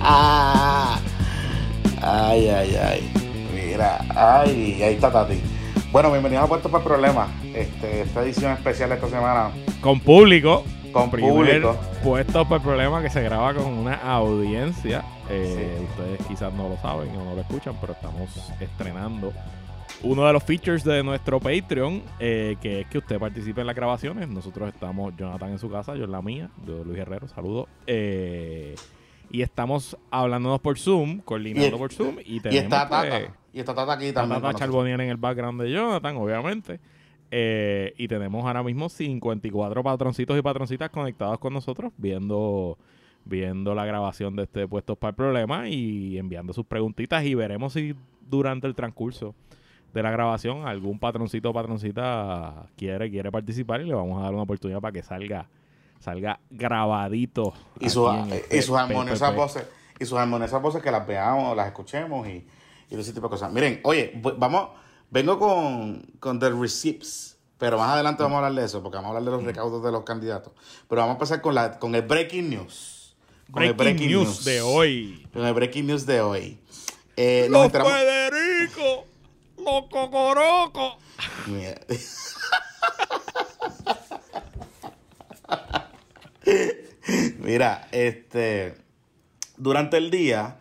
Ay, ay, ay. Mira, ay, ahí está Tati. Bueno, bienvenidos a Puestos para el Problema. Esta edición especial de esta semana. Con público. Con Primer público. Puestos para el Problema que se graba con una audiencia. Sí. Ustedes quizás no lo saben o no lo escuchan, pero estamos estrenando uno de los features de nuestro Patreon, que es que usted participe en las grabaciones. Nosotros estamos, Jonathan en su casa, yo en la mía, yo Luis Herrero, saludo. Y estamos hablándonos por Zoom, coordinando por Zoom. Y tenemos está Tata. Y está Tata aquí también. Tata Charbonier en el background de Jonathan, obviamente. Y tenemos ahora mismo 54 patroncitos y patroncitas conectados con nosotros, viendo la grabación de este Puestos para el Problema y enviando sus preguntitas. Y veremos si durante el transcurso de la grabación algún patroncito o patroncita quiere participar, y le vamos a dar una oportunidad para que salga grabadito. Y sus armoniosas voces. Y sus armoniosas voces, que las veamos, las escuchemos y ese tipo de cosas. Miren, oye, vengo con The Receipts, pero más adelante vamos a hablar de eso, porque vamos a hablar de los recaudos de los candidatos. Pero vamos a empezar con el Breaking News. Breaking News de hoy. Con el Breaking News de hoy. ¡Los Federico! ¡Los Cocorocos! Mira. Mira, durante el día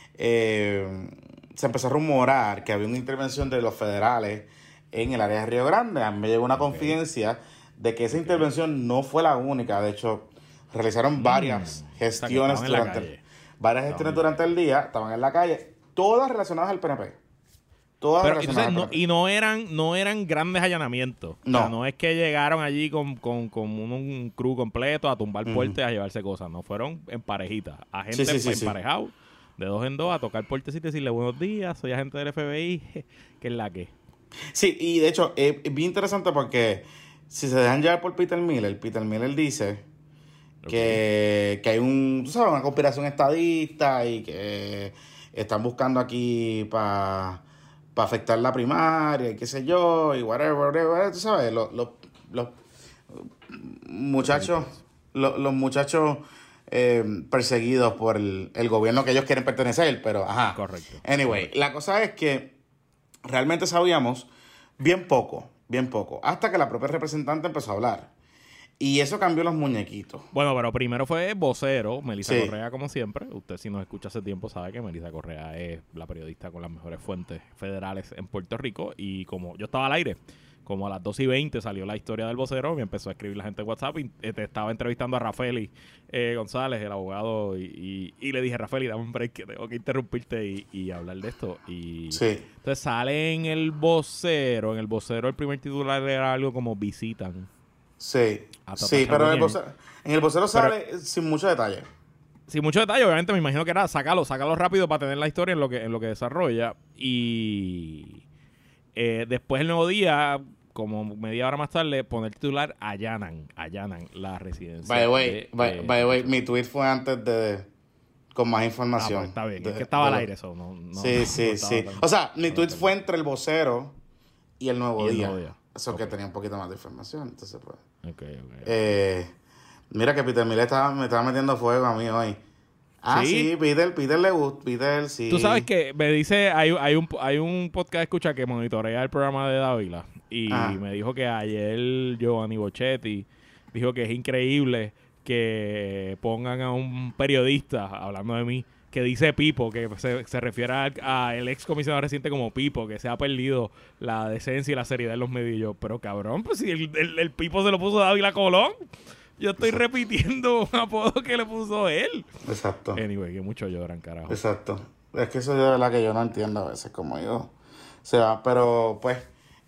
se empezó a rumorar que había una intervención de los federales en el área de Río Grande. A mí me llegó una confidencia de que esa intervención no fue la única. De hecho, realizaron varias gestiones durante el día, estaban en la calle, todas relacionadas al PNP. Pero entonces no eran grandes allanamientos. No. O sea, no es que llegaron allí con un crew completo a tumbar puertas, a llevarse cosas. No, fueron en parejitas. Agentes emparejados, de dos en dos, a tocar puertas y decirle buenos días, soy agente del FBI, que es la que. Sí, y de hecho es bien interesante porque si se dejan llevar por Peter Miller dice que hay una conspiración estadista y que están buscando aquí para afectar la primaria y qué sé yo, y whatever, tú sabes, los muchachos, los muchachos perseguidos por el gobierno que ellos quieren pertenecer, pero ajá. Correcto. Anyway, la cosa es que realmente sabíamos bien poco, hasta que la propia representante empezó a hablar. Y eso cambió los muñequitos. Bueno, pero primero fue vocero, Melissa Sí. Correa, como siempre. Usted, si nos escucha hace tiempo, sabe que Melissa Correa es la periodista con las mejores fuentes federales en Puerto Rico. Y como yo estaba al aire, como a las 2:20 salió la historia del vocero, me empezó a escribir la gente en WhatsApp y te estaba entrevistando a Rafaeli González, el abogado, y le dije, Rafaeli, dame un break que tengo que interrumpirte y hablar de esto. Y Sí. entonces sale en el vocero el primer titular era algo como visitan. Sí, pero en el vocero sale sin mucho detalle. Sin mucho detalle, obviamente me imagino que era sácalo rápido para tener la historia en lo que desarrolla. Y después el Nuevo Día, como media hora más tarde, pone el titular, allanan la residencia. By the way, mi tweet fue antes con más información. Pues está bien, es que estaba al aire eso. Sí. O sea, mi tweet fue entre el vocero y el Nuevo Día. Eso que tenía un poquito más de información, entonces pues. Okay. Mira que Peter Miller me estaba metiendo fuego a mí hoy. Sí, Peter le gusta, Peter sí. Tú sabes que me dice, hay un podcast escucha que monitorea el programa de Dávila y me dijo que ayer Giovanni Bochetti dijo que es increíble que pongan a un periodista, hablando de mí, que dice Pipo, que se refiere a el ex comisionado reciente como Pipo, que se ha perdido la decencia y la seriedad en los medios. Y yo, pero cabrón, pues si el Pipo se lo puso Dávila Colón, yo estoy repitiendo un apodo que le puso él. Exacto. Anyway, que muchos lloran, carajo. Exacto. Es que eso es de verdad que yo no entiendo a veces como yo. O sea, pero pues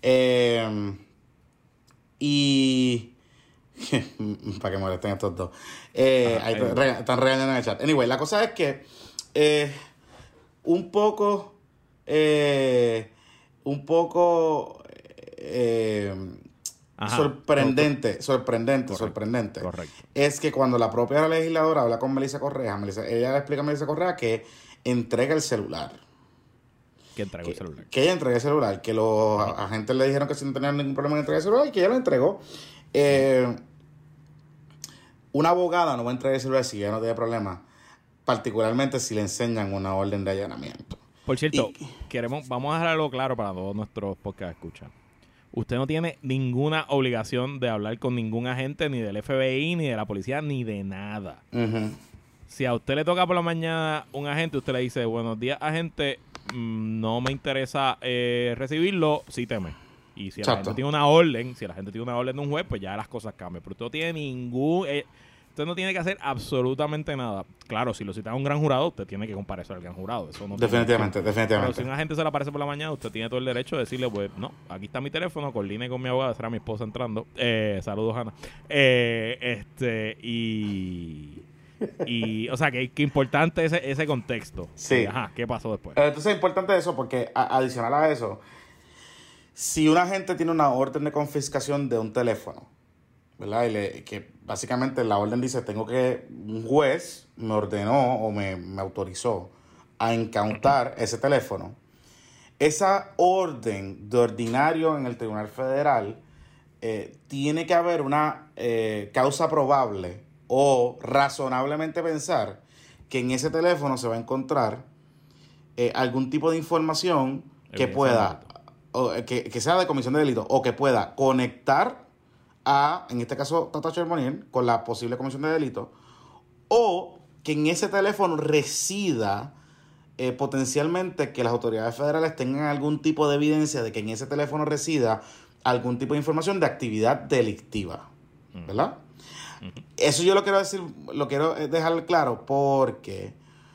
y para que molesten estos dos. Están regañando en el chat. Anyway, la cosa es que un poco sorprendente. Correcto. Es que cuando la propia legisladora habla con Melissa Correa, ella le explica a Melissa Correa que entrega el celular. Que entregó el celular. Que ella entrega el celular, que los agentes le dijeron que si no tenían ningún problema en entregar el celular y que ella lo entregó. Una abogada no va a entregar el celular si ella no tiene problema. particularmente si le enseñan una orden de allanamiento. Por cierto, vamos a dejarlo claro para todos nuestros podcast escuchan. Usted no tiene ninguna obligación de hablar con ningún agente, ni del FBI, ni de la policía, ni de nada. Uh-huh. Si a usted le toca por la mañana un agente, usted le dice, buenos días, agente, no me interesa recibirlo, cíteme. Y si la gente tiene una orden, de un juez, pues ya las cosas cambian. Pero usted no tiene usted no tiene que hacer absolutamente nada. Claro, si lo cita a un gran jurado, usted tiene que comparecer al gran jurado. Eso no definitivamente. Pero si un agente se le aparece por la mañana, usted tiene todo el derecho de decirle, pues, no, aquí está mi teléfono, coordine con mi abogada, será mi esposa entrando. Saludos, Ana. O sea, que importante ese contexto. Sí. Ajá, ¿qué pasó después? Entonces es importante eso porque, adicional a eso, si un agente tiene una orden de confiscación de un teléfono, ¿verdad? Que básicamente la orden dice, un juez me ordenó o me autorizó a incautar ese teléfono. Esa orden de ordinario en el Tribunal Federal tiene que haber una causa probable o razonablemente pensar que en ese teléfono se va a encontrar algún tipo de información que pueda, que sea de comisión de delito o que pueda conectar en este caso, Tata Charbonnier, con la posible comisión de delito, o que en ese teléfono resida potencialmente que las autoridades federales tengan algún tipo de evidencia de que en ese teléfono resida algún tipo de información de actividad delictiva, ¿verdad? Eso yo lo quiero dejar claro porque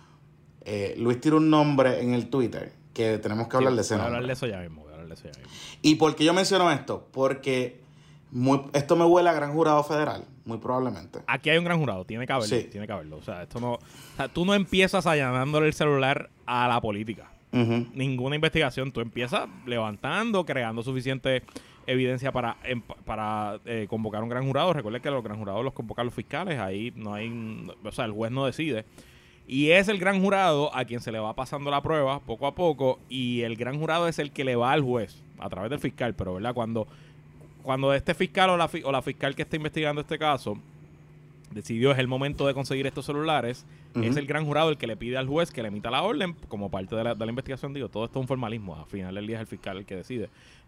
Luis tiró un nombre en el Twitter que tenemos que hablar de ese nombre. Voy a hablar de eso ya mismo. ¿Y por qué yo menciono esto? Porque esto me huele a gran jurado federal, muy probablemente. Aquí hay un gran jurado, tiene que haberlo, sí. Tiene que haberlo. O sea, tú no empiezas allanándole el celular a la política. Uh-huh. Ninguna investigación. Tú empiezas levantando, creando suficiente evidencia para convocar un gran jurado. Recuerden que los gran jurados los convocan los fiscales. Ahí no hay... O sea, el juez no decide. Y es el gran jurado a quien se le va pasando la prueba poco a poco. Y el gran jurado es el que le va al juez a través del fiscal. Pero, ¿verdad? Cuando este fiscal o la fiscal que está investigando este caso decidió es el momento de conseguir estos celulares, uh-huh, es el gran jurado el que le pide al juez que le emita la orden como parte de la investigación. Digo, todo esto es un formalismo. Al final del día es el fiscal el que decide.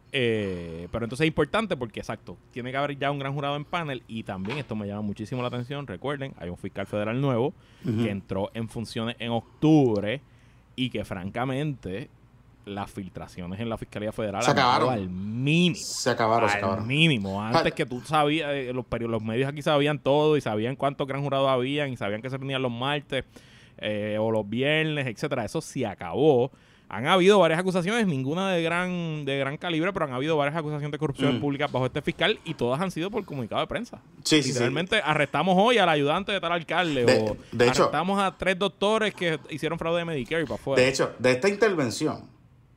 Pero entonces es importante porque, exacto, tiene que haber ya un gran jurado en panel. Y también esto me llama muchísimo la atención. Recuerden, hay un fiscal federal nuevo, uh-huh, que entró en funciones en octubre y que francamente las filtraciones en la Fiscalía Federal se acabaron al mínimo. Se acabaron. Al mínimo. Antes que tú sabías, los medios aquí sabían todo y sabían cuántos gran jurados habían y sabían que se reunían los martes o los viernes, etcétera. Eso se acabó. Han habido varias acusaciones, ninguna de gran calibre, pero han habido varias acusaciones de corrupción pública bajo este fiscal y todas han sido por comunicado de prensa. Sí, literalmente arrestamos hoy al ayudante de tal alcalde de hecho, arrestamos a 3 doctores que hicieron fraude de Medicare y para afuera. De hecho, de esta intervención,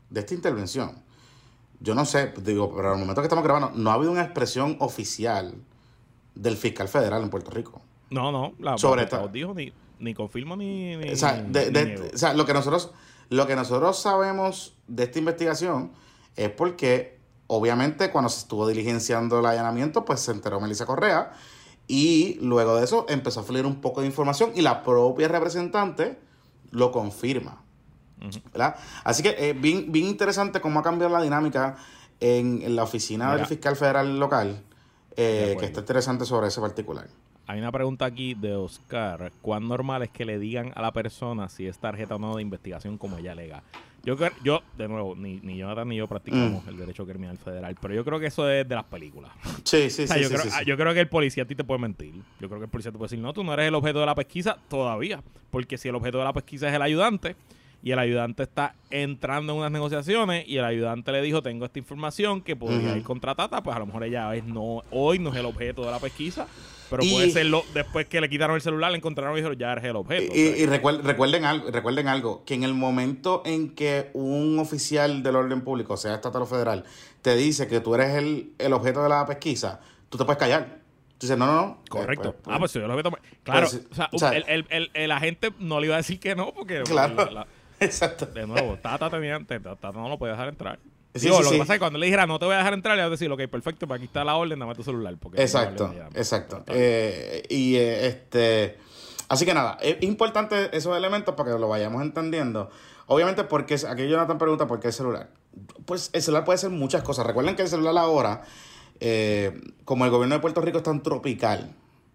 yo no sé, digo, pero al momento que estamos grabando, no ha habido una expresión oficial del fiscal federal en Puerto Rico. No, sobre esta dijo ni confirmo ni o sea, o sea, lo que nosotros sabemos de esta investigación es porque obviamente cuando se estuvo diligenciando el allanamiento, pues se enteró Melissa Correa y luego de eso empezó a fluir un poco de información y la propia representante lo confirma. ¿Verdad? Así que bien interesante cómo ha cambiado la dinámica en la oficina del fiscal federal local, que está interesante sobre ese particular. Hay una pregunta aquí de Oscar. ¿Cuán normal es que le digan a la persona si es tarjeta o no de investigación como ella alega? Yo de nuevo, ni Jonathan ni yo practicamos el derecho criminal federal, pero yo creo que eso es de las películas. Sí. Yo creo que el policía a ti te puede mentir. Yo creo que el policía te puede decir, no, tú no eres el objeto de la pesquisa todavía, porque si el objeto de la pesquisa es el ayudante, y el ayudante está entrando en unas negociaciones y el ayudante le dijo, tengo esta información que podría ir contra Tata, pues a lo mejor ella hoy no es el objeto de la pesquisa, pero puede serlo después que le quitaron el celular, le encontraron y dijeron, ya eres el objeto. Y recuerden algo, que en el momento en que un oficial del orden público, sea estatal o federal, te dice que tú eres el objeto de la pesquisa, tú te puedes callar. Tú dices, no. Correcto. Pues soy el objeto. Claro, el agente no le iba a decir que no, porque... Claro. Exacto. De nuevo, Tata no lo puede dejar entrar. Lo que pasa es que cuando le dijera no te voy a dejar entrar, le iba a decir, ok, perfecto, pues aquí está la orden, dame tu celular. Porque exacto. Así que nada, es importante esos elementos para que lo vayamos entendiendo. Obviamente, porque aquí Jonathan pregunta por qué el celular. Pues el celular puede ser muchas cosas. Recuerden que el celular ahora, como el gobierno de Puerto Rico es tan tropical,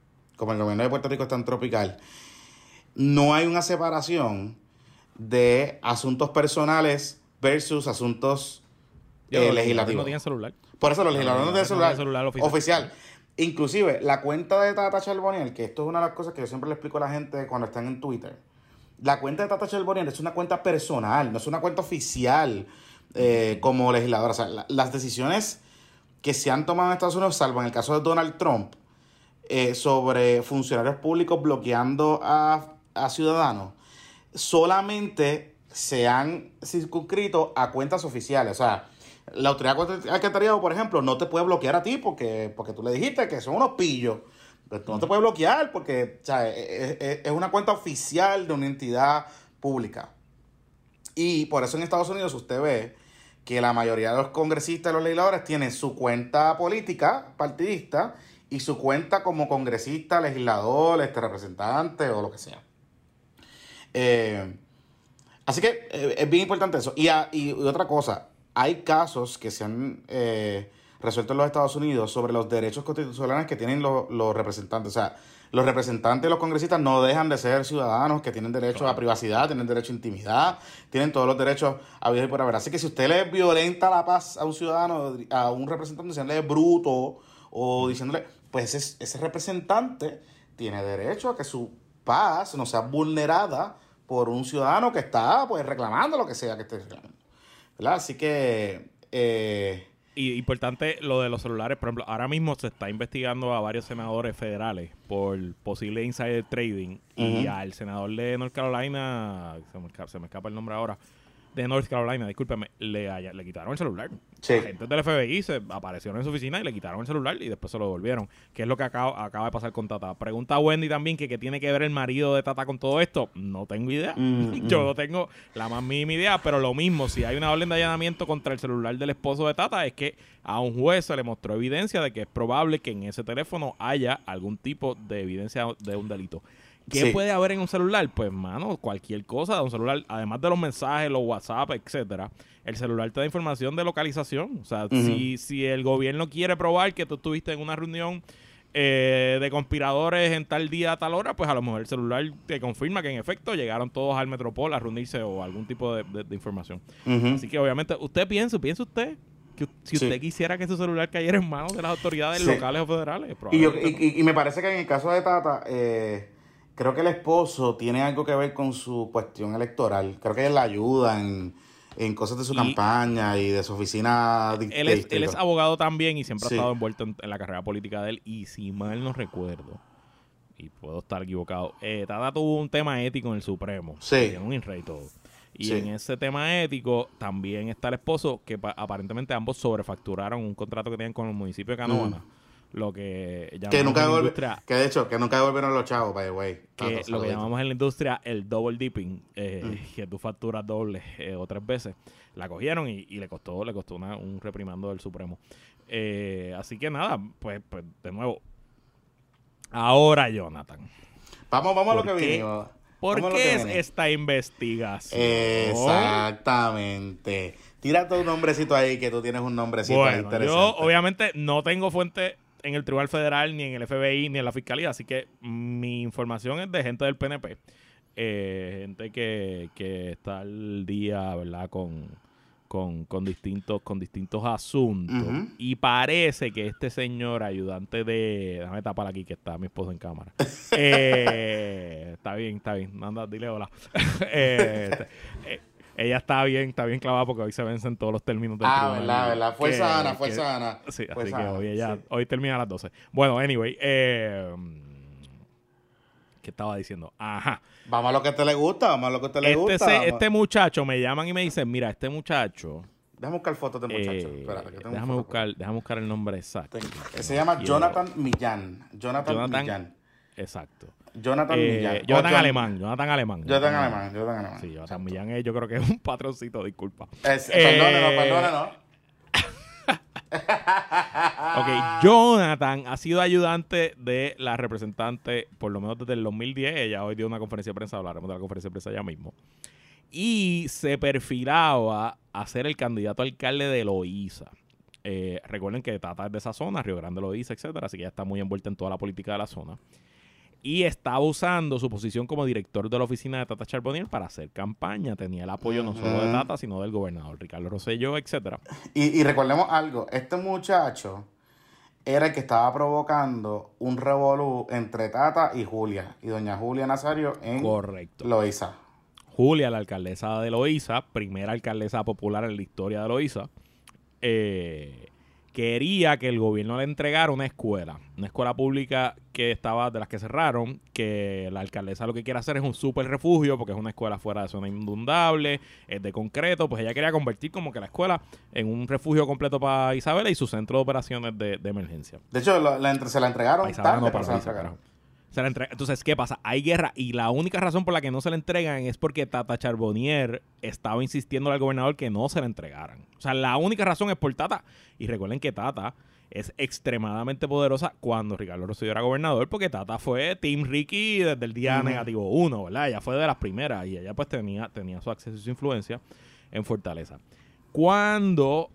no hay una separación de asuntos personales versus asuntos legislativos. No tienen celular. Por eso los legisladores no tienen celular oficial. Sí. Inclusive, la cuenta de Tata Charbonnier, que esto es una de las cosas que yo siempre le explico a la gente cuando están en Twitter. La cuenta de Tata Charbonnier es una cuenta personal, no es una cuenta oficial como legisladora. O sea, las decisiones que se han tomado en Estados Unidos, salvo en el caso de Donald Trump, sobre funcionarios públicos bloqueando a ciudadanos, solamente se han circunscrito a cuentas oficiales. O sea, la autoridad de alcantarillado, por ejemplo, no te puede bloquear a ti porque tú le dijiste que son unos pillos. Pero tú no te puedes bloquear porque, o sea, es una cuenta oficial de una entidad pública. Y por eso en Estados Unidos usted ve que la mayoría de los congresistas y los legisladores tienen su cuenta política, partidista, y su cuenta como congresista, legislador, representante o lo que sea. Así que es bien importante eso. Y otra cosa, hay casos que se han resuelto en los Estados Unidos sobre los derechos constitucionales que tienen los representantes. O sea, los representantes y los congresistas no dejan de ser ciudadanos que tienen derecho a privacidad, tienen derecho a intimidad, tienen todos los derechos habidos y por haber. Así que si usted le violenta la paz a un ciudadano, a un representante, diciéndole bruto o diciéndole, pues ese representante tiene derecho a que su paz no sea vulnerada por un ciudadano que está pues reclamando lo que sea que esté reclamando, ¿verdad? Así que y importante lo de los celulares, por ejemplo, ahora mismo se está investigando a varios senadores federales por posible insider trading y al senador de North Carolina, se me escapa el nombre ahora, de North Carolina, discúlpeme, le quitaron el celular. Sí. Agentes del FBI se aparecieron en su oficina y le quitaron el celular y después se lo devolvieron. ¿Qué es lo que acaba de pasar con Tata? Pregunta a Wendy también que qué tiene que ver el marido de Tata con todo esto. No tengo idea. Yo no tengo la más mínima idea, pero lo mismo, si hay una orden de allanamiento contra el celular del esposo de Tata, es que a un juez se le mostró evidencia de que es probable que en ese teléfono haya algún tipo de evidencia de un delito. ¿Qué puede haber en un celular? Pues, mano, cualquier cosa de un celular, además de los mensajes, los WhatsApp, etcétera. El celular te da información de localización. O sea, si el gobierno quiere probar que tú estuviste en una reunión de conspiradores en tal día, a tal hora, pues a lo mejor el celular te confirma que en efecto llegaron todos al Metropol a reunirse o algún tipo de información. Así que obviamente, piensa usted que si usted quisiera que su celular cayera en manos de las autoridades locales o federales. Y me parece que en el caso de Tata, creo que el esposo tiene algo que ver con su cuestión electoral. Creo que él la ayuda en cosas de su campaña y de su oficina. Él es abogado también y siempre ha estado envuelto en la carrera política de él. Y si mal no recuerdo, y puedo estar equivocado, Tata tuvo un tema ético en el Supremo. Tiene un in-rey y todo. Y en ese tema ético también está el esposo, que aparentemente ambos sobrefacturaron un contrato que tenían con el municipio de Canóvana. Lo que llamamos en la industria, que de hecho, que nunca devolvieron los chavos, by the way. Lo que llamamos en la industria el double dipping, que tú facturas doble o 3 veces. La cogieron y le costó un reprimando del Supremo. Así que nada, pues de nuevo. Ahora, Jonathan. Vamos a lo que vinimos. ¿Por qué es esta investigación? Exactamente. Tírate un nombrecito ahí, que tú tienes un nombrecito ahí interesante. Yo obviamente no tengo fuente en el Tribunal Federal, ni en el FBI, ni en la Fiscalía, así que mi información es de gente del PNP. Gente que está al día, ¿verdad? Con distintos asuntos. Y parece que este señor ayudante de... Déjame tapar aquí que está mi esposo en cámara. Está bien. Anda, dile hola. Ella está bien clavada porque hoy se vencen todos los términos del tribunal. ¿Verdad? Fuerza Ana. Sí, así que hoy termina a las 12. Bueno, anyway, ¿qué estaba diciendo? Ajá. Vamos a lo que a usted le gusta, Este muchacho, me llaman y me dicen, mira, este muchacho... Déjame buscar fotos de muchacho. Espérate, que tengo déjame buscar el nombre exacto. Se llama Jonathan Millán. Jonathan Millán. Exacto. Jonathan Millán. Jonathan Alemán. Sí, Jonathan Millán yo creo que es un patroncito, disculpa. Perdónenos. Ok, Jonathan ha sido ayudante de la representante por lo menos desde el 2010. Ella hoy dio una conferencia de prensa, hablaremos de la conferencia de prensa ya mismo. Y se perfilaba a ser el candidato a alcalde de Loíza. Recuerden que Tata es de esa zona, Río Grande, Loíza, etcétera, así que ella está muy envuelta en toda la política de la zona. Y estaba usando su posición como director de la oficina de Tata Charbonnier para hacer campaña. Tenía el apoyo no solo de Tata, sino del gobernador Ricardo Rosselló, etcétera. Y recordemos algo, este muchacho era el que estaba provocando un revolú entre Tata y Julia, y doña Julia Nazario en Correcto. Loíza. Julia, la alcaldesa de Loíza, primera alcaldesa popular en la historia de Loíza, quería que el gobierno le entregara una escuela pública que estaba de las que cerraron, que la alcaldesa lo que quiere hacer es un súper refugio, porque es una escuela fuera de zona inundable, es de concreto, pues ella quería convertir como que la escuela en un refugio completo para Isabela y su centro de operaciones de emergencia. De hecho, se la entregaron tarde, pero se la entregaron. Entonces, ¿qué pasa? Hay guerra y la única razón por la que no se le entregan es porque Tata Charbonnier estaba insistiendo al gobernador que no se le entregaran. O sea, la única razón es por Tata. Y recuerden que Tata es extremadamente poderosa cuando Ricardo Rosselló era gobernador, porque Tata fue Team Ricky desde el día negativo 1, ¿verdad? Ella fue de las primeras y ella pues tenía su acceso y su influencia en Fortaleza. Cuando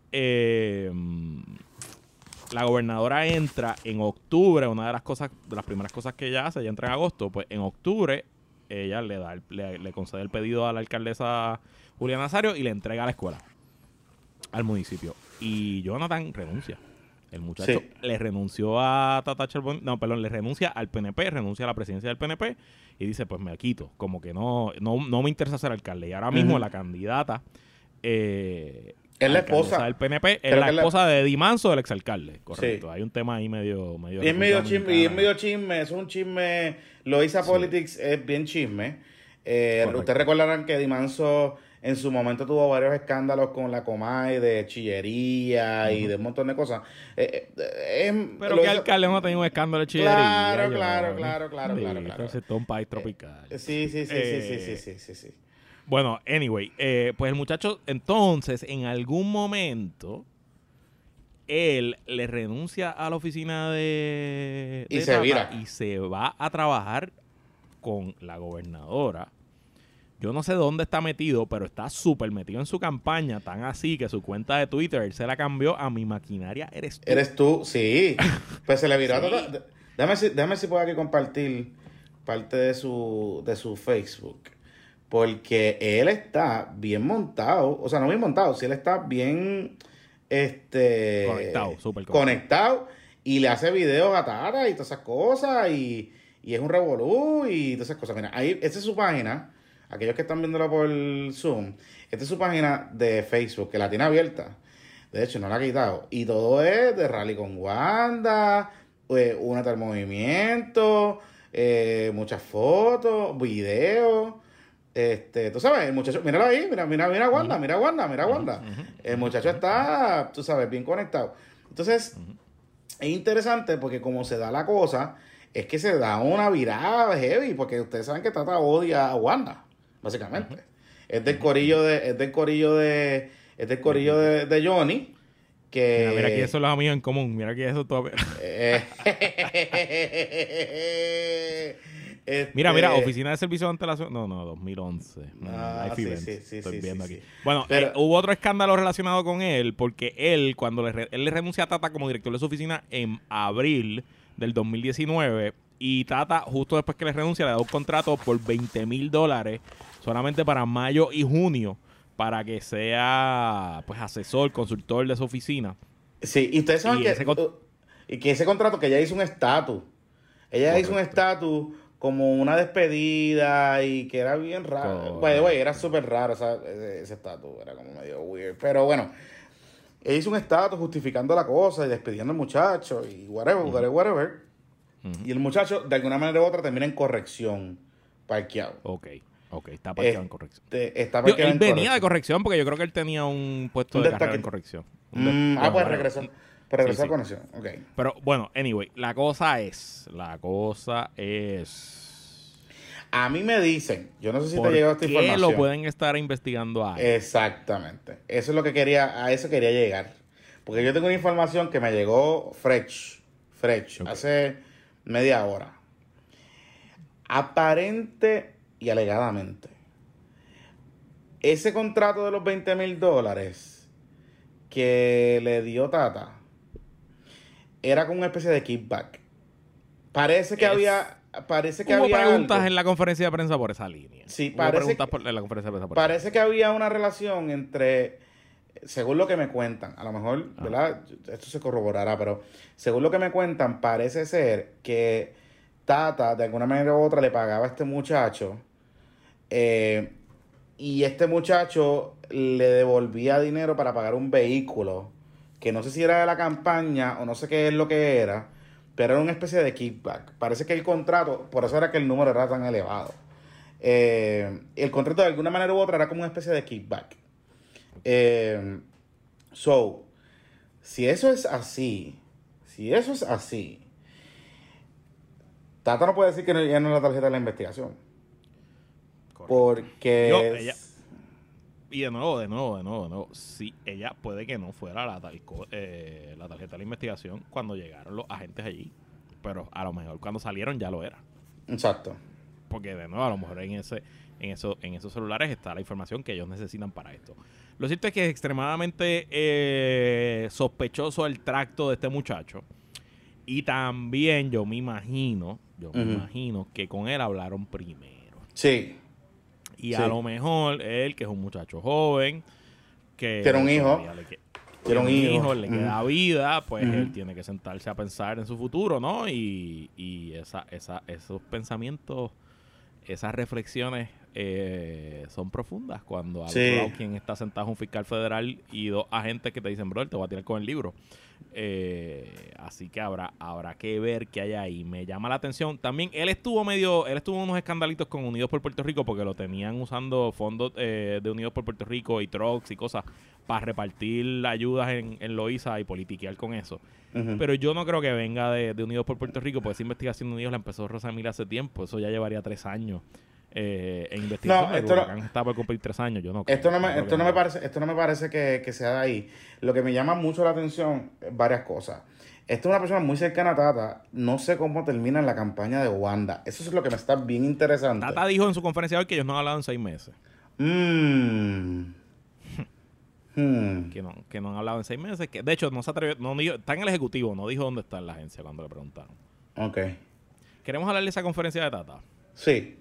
la gobernadora entra en octubre, una de las primeras cosas que ella hace, ella entra en agosto, pues en octubre ella le concede el pedido a la alcaldesa Julia Nazario y le entrega la escuela al municipio. Y Jonathan renuncia. El muchacho le renunció a Tata Charbonnier, le renuncia al PNP, renuncia a la presidencia del PNP y dice, pues me quito, como que no me interesa ser alcalde. Y ahora mismo la candidata es la esposa del PNP, es la esposa de Eddie Manso, del exalcalde. Correcto. Sí. Hay un tema ahí medio y es medio chisme, es un chisme. Loíza Politics es bien chisme. Ustedes recordarán que Eddie Manso en su momento tuvo varios escándalos con la Comay de chillería y de un montón de cosas. Pero que alcalde no ha tenido un escándalo de chillería. Claro. Entonces es todo un país tropical. Sí. Bueno, anyway, pues el muchacho entonces en algún momento él le renuncia a la oficina de Tata y se va a trabajar con la gobernadora. Yo no sé dónde está metido, pero está súper metido en su campaña, tan así que su cuenta de Twitter él se la cambió a Mi Maquinaria Eres Tú. Eres tú, sí. Pues se le viró a Tata. Déjame si puedo aquí compartir parte de su Facebook. Porque él está bien montado, o sea, no bien montado, sí él está bien conectado, súper conectado y le hace videos a Tata y todas esas cosas y es un revolú y todas esas cosas. Mira, ahí, esta es su página, aquellos que están viéndola por Zoom, esta es su página de Facebook, que la tiene abierta, de hecho no la ha quitado, y todo es de Rally con Wanda, Únete al Movimiento, muchas fotos, videos. Tú sabes, el muchacho, míralo ahí, mira Wanda, mira Wanda. El muchacho está, tú sabes, bien conectado. Entonces, es interesante porque como se da la cosa, es que se da una virada heavy, porque ustedes saben que Tata odia a Wanda, básicamente. Es del corillo de Johnny. Que... Mira aquí eso los amigos en común, mira aquí eso todo. Mira, Oficina de Servicio de Antelación. No, 2011. Sí, estoy viendo aquí. Sí. Bueno, hubo otro escándalo relacionado con él, porque él, cuando él le renuncia a Tata como director de su oficina en abril del 2019, y Tata, justo después que le renuncia, le da un contrato por $20,000 solamente para mayo y junio, para que sea pues asesor, consultor de su oficina. Sí, y ustedes saben que ese contrato, que ella hizo un estatus. Ella hizo un estatus como una despedida y que era bien raro. Era súper raro ese estatus, era como medio weird. Pero bueno, ella hizo un estatus justificando la cosa y despidiendo al muchacho y whatever. Y el muchacho, de alguna manera u otra, termina en corrección, parqueado. Ok, está parqueado en corrección. Está parqueado él venía de corrección porque yo creo que él tenía un puesto de carrera en corrección. Pues regresó. Pero regresó a conexión, ok. Pero bueno, anyway, la cosa es... A mí me dicen, yo no sé si te llegó esta información. ¿Por qué lo pueden estar investigando ahí? Exactamente. Eso es lo que a eso quería llegar. porque yo tengo una información que me llegó fresh, okay, hace media hora. Aparente y alegadamente, ese contrato de los $20,000 que le dio Tata era como una especie de kickback. Parece que había preguntas algo en la conferencia de prensa por esa línea. Sí, parece que había una relación entre, según lo que me cuentan, a lo mejor, ¿verdad? Esto se corroborará, pero según lo que me cuentan, parece ser que Tata, de alguna manera u otra, le pagaba a este muchacho, y este muchacho le devolvía dinero para pagar un vehículo, que no sé si era de la campaña o no sé qué es lo que era, pero era una especie de kickback. Parece que el contrato, por eso era que el número era tan elevado. El contrato de alguna manera u otra era como una especie de kickback. Si eso es así, Tata no puede decir que ya no es la tarjeta de la investigación. Correcto. Porque y de nuevo, sí, ella puede que no fuera la tarjeta de la investigación cuando llegaron los agentes allí, pero a lo mejor cuando salieron ya lo era. Exacto. Porque de nuevo, a lo mejor en esos celulares está la información que ellos necesitan para esto. Lo cierto es que es extremadamente sospechoso el tracto de este muchacho. Y también yo me imagino que con él hablaron primero. Sí. Y a lo mejor él, que es un muchacho joven, que tiene un hijo, le queda vida, pues él tiene que sentarse a pensar en su futuro, ¿no? Y esos pensamientos, esas reflexiones son profundas cuando al otro lado quien está sentado es un fiscal federal y dos agentes que te dicen, bro, te voy a tirar con el libro. Así que habrá que ver qué hay ahí. Me llama la atención. También él estuvo unos escandalitos con Unidos por Puerto Rico porque lo tenían usando fondos de Unidos por Puerto Rico y trucks y cosas para repartir ayudas en Loíza y politiquear con eso. Pero yo no creo que venga de Unidos por Puerto Rico, porque esa investigación de Unidos la empezó Rosa Miller hace tiempo. Eso ya llevaría 3 años en investigación. El huracán está por cumplir 3 años. Yo no creo. Esto no me parece que sea de ahí. Lo que me llama mucho la atención es varias cosas. Esta es una persona muy cercana a Tata. No sé cómo termina en la campaña de Wanda. Eso es lo que me está bien interesante. Tata dijo en su conferencia hoy que ellos no han hablado en 6 meses. Que no han hablado en 6 meses. Que, de hecho, no se atrevió, está en el ejecutivo, no dijo dónde está en la agencia cuando le preguntaron. Ok. ¿Queremos hablar de esa conferencia de Tata? Sí.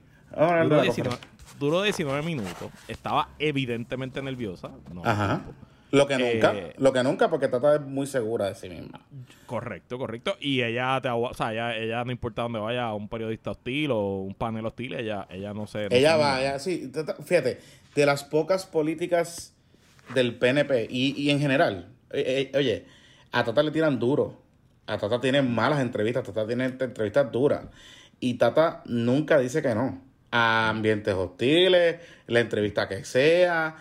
Duró 19 minutos. Estaba evidentemente nerviosa. No, ajá. Lo que nunca, porque Tata es muy segura de sí misma. Correcto. Y ella ella no importa dónde vaya, un periodista hostil o un panel hostil, ella no sé. Sí, fíjate, de las pocas políticas del PNP y en general, oye, a Tata le tiran duro. A Tata tiene malas entrevistas, Tata tiene entrevistas duras. Y Tata nunca dice que no. A ambientes hostiles, la entrevista que sea.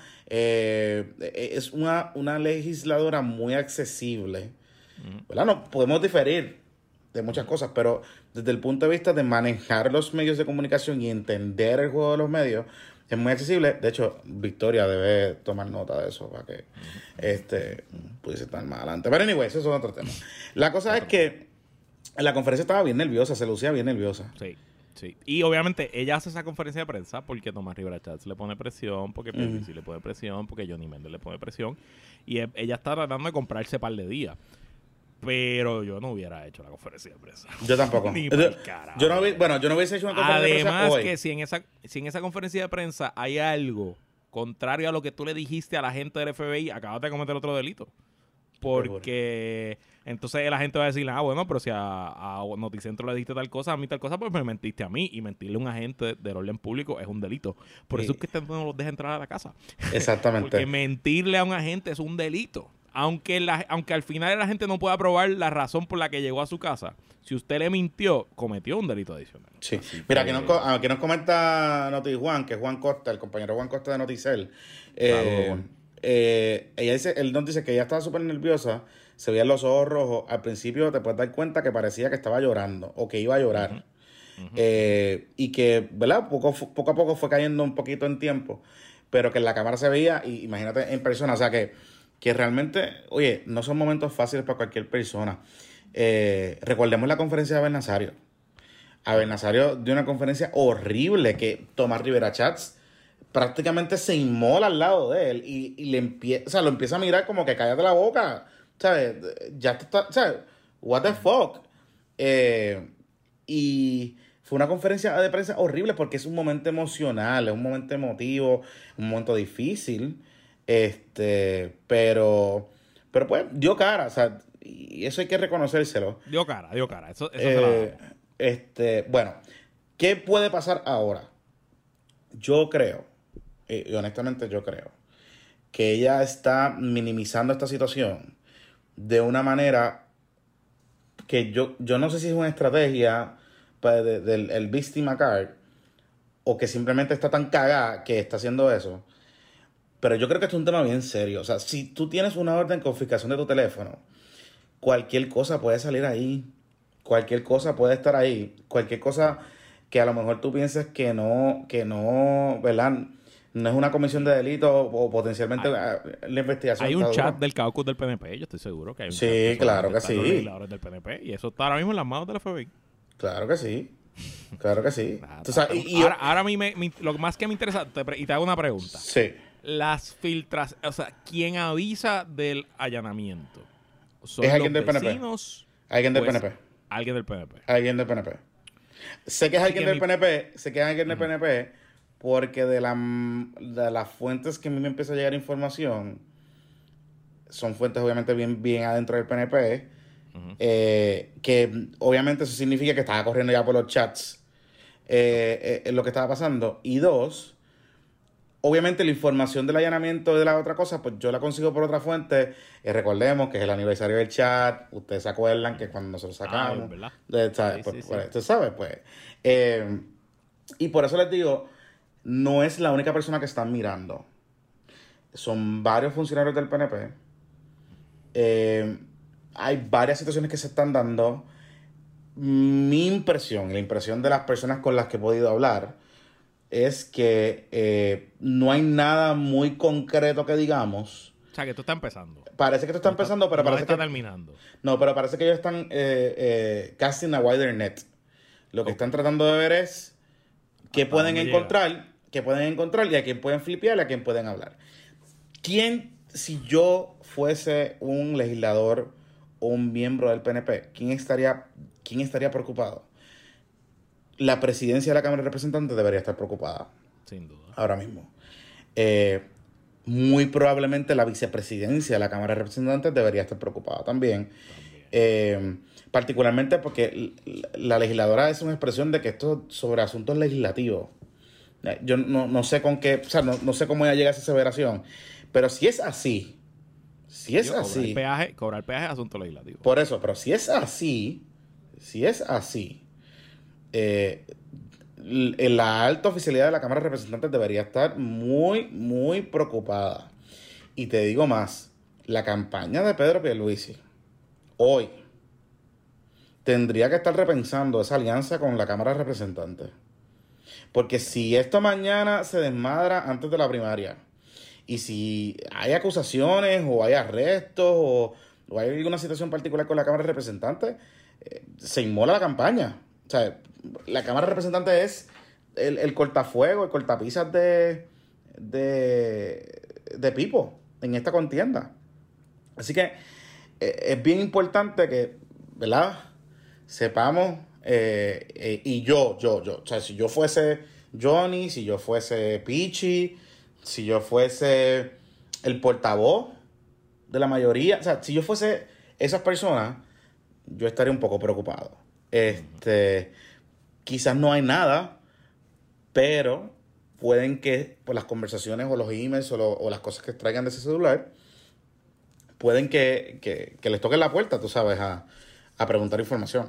Es una legisladora muy accesible. ¿Verdad? No podemos diferir de muchas cosas, pero desde el punto de vista de manejar los medios de comunicación y entender el juego de los medios, es muy accesible. De hecho, Victoria debe tomar nota de eso para que pudiese estar más adelante. Pero anyway, eso es otro tema. La cosa es que la conferencia estaba bien nerviosa, se lucía bien nerviosa. Sí. Y obviamente ella hace esa conferencia de prensa porque Tomás Rivera Chats le pone presión, porque Pierluisi le pone presión, porque Johnny Méndez le pone presión. Y ella está tratando de comprarse par de días. Pero yo no hubiera hecho la conferencia de prensa. Yo tampoco. Yo no hubiese hecho una conferencia de prensa hoy. Además que si en esa conferencia de prensa hay algo contrario a lo que tú le dijiste a la gente del FBI, acabas de cometer otro delito. Porque entonces la gente va a decir, bueno, pero si a Noticentro le dijiste tal cosa, a mí tal cosa, pues me mentiste a mí. Y mentirle a un agente del orden público es un delito. Por eso es que usted no los deja entrar a la casa. Exactamente. Porque mentirle a un agente es un delito. Aunque al final la gente no pueda probar la razón por la que llegó a su casa, si usted le mintió, cometió un delito adicional. Sí. Mira, aquí nos comenta Noti Juan, que es Juan Costa, el compañero Juan Costa de Noticel. Él nos dice que ella estaba súper nerviosa, se veían los ojos rojos. Al principio te puedes dar cuenta que parecía que estaba llorando o que iba a llorar. Y que, ¿verdad? Poco a poco fue cayendo un poquito en tiempo, pero que en la cámara se veía, y imagínate en persona, o sea que que realmente, oye, no son momentos fáciles para cualquier persona. Recordemos la conferencia de Abel Nazario. Abel Nazario dio una conferencia horrible que Tomás Rivera Chats prácticamente se inmola al lado de él y lo empieza a mirar como que cállate la boca, ¿sabes? Ya te está, ¿sabes? What the fuck. Y fue una conferencia de prensa horrible porque es un momento emocional, es un momento emotivo, un momento difícil, pero pues dio cara, o sea, y eso hay que reconocérselo. Dio cara, eso se la damos. Bueno, ¿qué puede pasar ahora? Yo creo, y honestamente yo creo, que ella está minimizando esta situación de una manera que yo no sé si es una estrategia del el víctima card o que simplemente está tan cagada que está haciendo eso. Pero yo creo que esto es un tema bien serio. O sea, si tú tienes una orden de confiscación de tu teléfono, cualquier cosa puede salir ahí. Cualquier cosa puede estar ahí. Cualquier cosa que a lo mejor tú pienses que no, ¿verdad? No es una comisión de delito o potencialmente la investigación. Hay un chat del caucus del PNP, yo estoy seguro que hay un chat. Sí, claro que sí. Los legisladores del PNP, y eso está ahora mismo en las manos del FBI. Claro que sí. Claro que sí. Ahora a mí lo más que me interesa, y te hago una pregunta. Sí. Las filtras, o sea, ¿quién avisa del allanamiento? ¿Son ¿Es alguien del vecinos? Alguien del PNP. Alguien del PNP. Alguien del PNP. Sé que es alguien del PNP. Sé que es alguien del PNP porque de las fuentes que a mí me empieza a llegar información son fuentes obviamente bien adentro del PNP. Que obviamente eso significa que estaba corriendo ya por los chats lo que estaba pasando. Y dos, obviamente la información del allanamiento y de la otra cosa, pues yo la consigo por otra fuente. Recordemos que es el aniversario del chat. Ustedes se acuerdan que cuando nosotros sacamos, ¿verdad? Usted sabe, pues. Y por eso les digo, no es la única persona que están mirando. Son varios funcionarios del PNP. Hay varias situaciones que se están dando. Mi impresión, la impresión de las personas con las que he podido hablar, es que no hay nada muy concreto que digamos. O sea, que esto está empezando. Parece que esto está empezando, pero parece que está terminando. No, pero parece que ellos están casting a wider net. Lo que están tratando de ver es qué pueden encontrar, y a quién pueden flipear y a quién pueden hablar. Si yo fuese un legislador o un miembro del PNP, ¿quién estaría preocupado? La presidencia de la Cámara de Representantes debería estar preocupada. Sin duda. Ahora mismo. Muy probablemente la vicepresidencia de la Cámara de Representantes debería estar preocupada también. Particularmente porque la legisladora es una expresión de que esto es sobre asuntos legislativos. Yo no sé con qué, o sea, no sé cómo ella llega a esa aseveración. Pero si es así, Cobrar peaje es asunto legislativo. Por eso, pero si es así, la alta oficialidad de la Cámara de Representantes debería estar muy, muy preocupada. Y te digo más, la campaña de Pedro Pierluisi hoy tendría que estar repensando esa alianza con la Cámara de Representantes. Porque si esto mañana se desmadra antes de la primaria, y si hay acusaciones o hay arrestos o hay alguna situación particular con la Cámara de Representantes, se inmola la campaña. O sea, la Cámara de Representantes es el cortafuego, el cortapisas de Pipo en esta contienda. Así que es bien importante que, ¿verdad?, sepamos, y yo, o sea, si yo fuese Johnny, si yo fuese Pichi, si yo fuese el portavoz de la mayoría, o sea, si yo fuese esas personas, yo estaría un poco preocupado. Quizás no hay nada, pero pueden que por las conversaciones o los emails o las cosas que traigan de ese celular, pueden que les toquen la puerta, tú sabes, a preguntar información.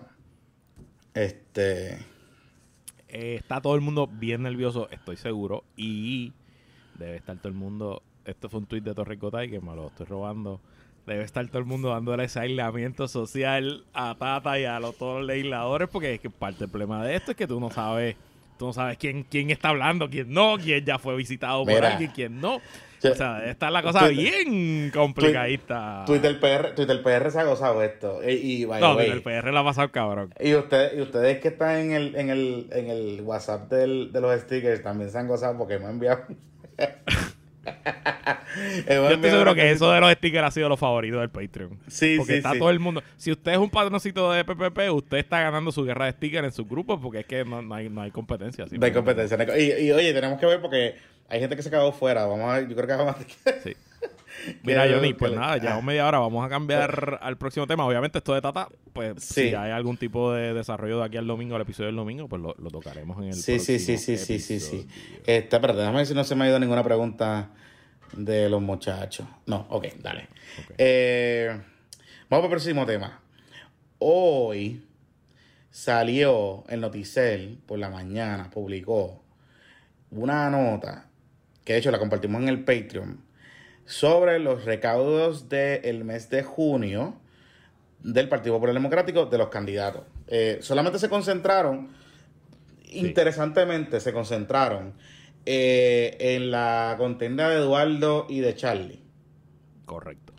Está todo el mundo bien nervioso, estoy seguro, y debe estar todo el mundo. Esto fue un tuit de Torricotay que me lo estoy robando. Debe estar todo el mundo dándole ese aislamiento social a Tata y a todos los legisladores, porque es que parte del problema de esto es que tú no sabes tú no sabes quién está hablando, quién no, quién ya fue visitado por alguien, quién no. O sea, esta es la cosa bien complicadita. Twitter PR se ha gozado esto. Twitter PR la ha pasado cabrón. Y ustedes que están en el WhatsApp de los stickers también se han gozado porque hemos enviado... Yo estoy seguro que eso de los stickers ha sido los favoritos del Patreon. Porque está todo el mundo. Si usted es un patroncito de PPP, usted está ganando su guerra de stickers en sus grupos porque es que no hay competencia. No hay competencia. Y oye, tenemos que ver porque hay gente que se quedó fuera. Yo creo que vamos a... Sí. Mira, Johnny, pues nada, llevamos media hora. Vamos a cambiar al próximo tema. Obviamente, esto de Tata, pues si hay algún tipo de desarrollo de aquí al domingo, al episodio del domingo, pues lo tocaremos en el próximo episodio. Sí. Pero déjame ver si no se me ha ido ninguna pregunta de los muchachos. No, ok, dale. Vamos para el próximo tema. Hoy salió el Noticel por la mañana, publicó una nota que de hecho la compartimos en el Patreon sobre los recaudos del mes de junio del Partido Popular Democrático de los candidatos. Solamente se concentraron, interesantemente se concentraron en la contienda de Eduardo y de Charlie. Correcto.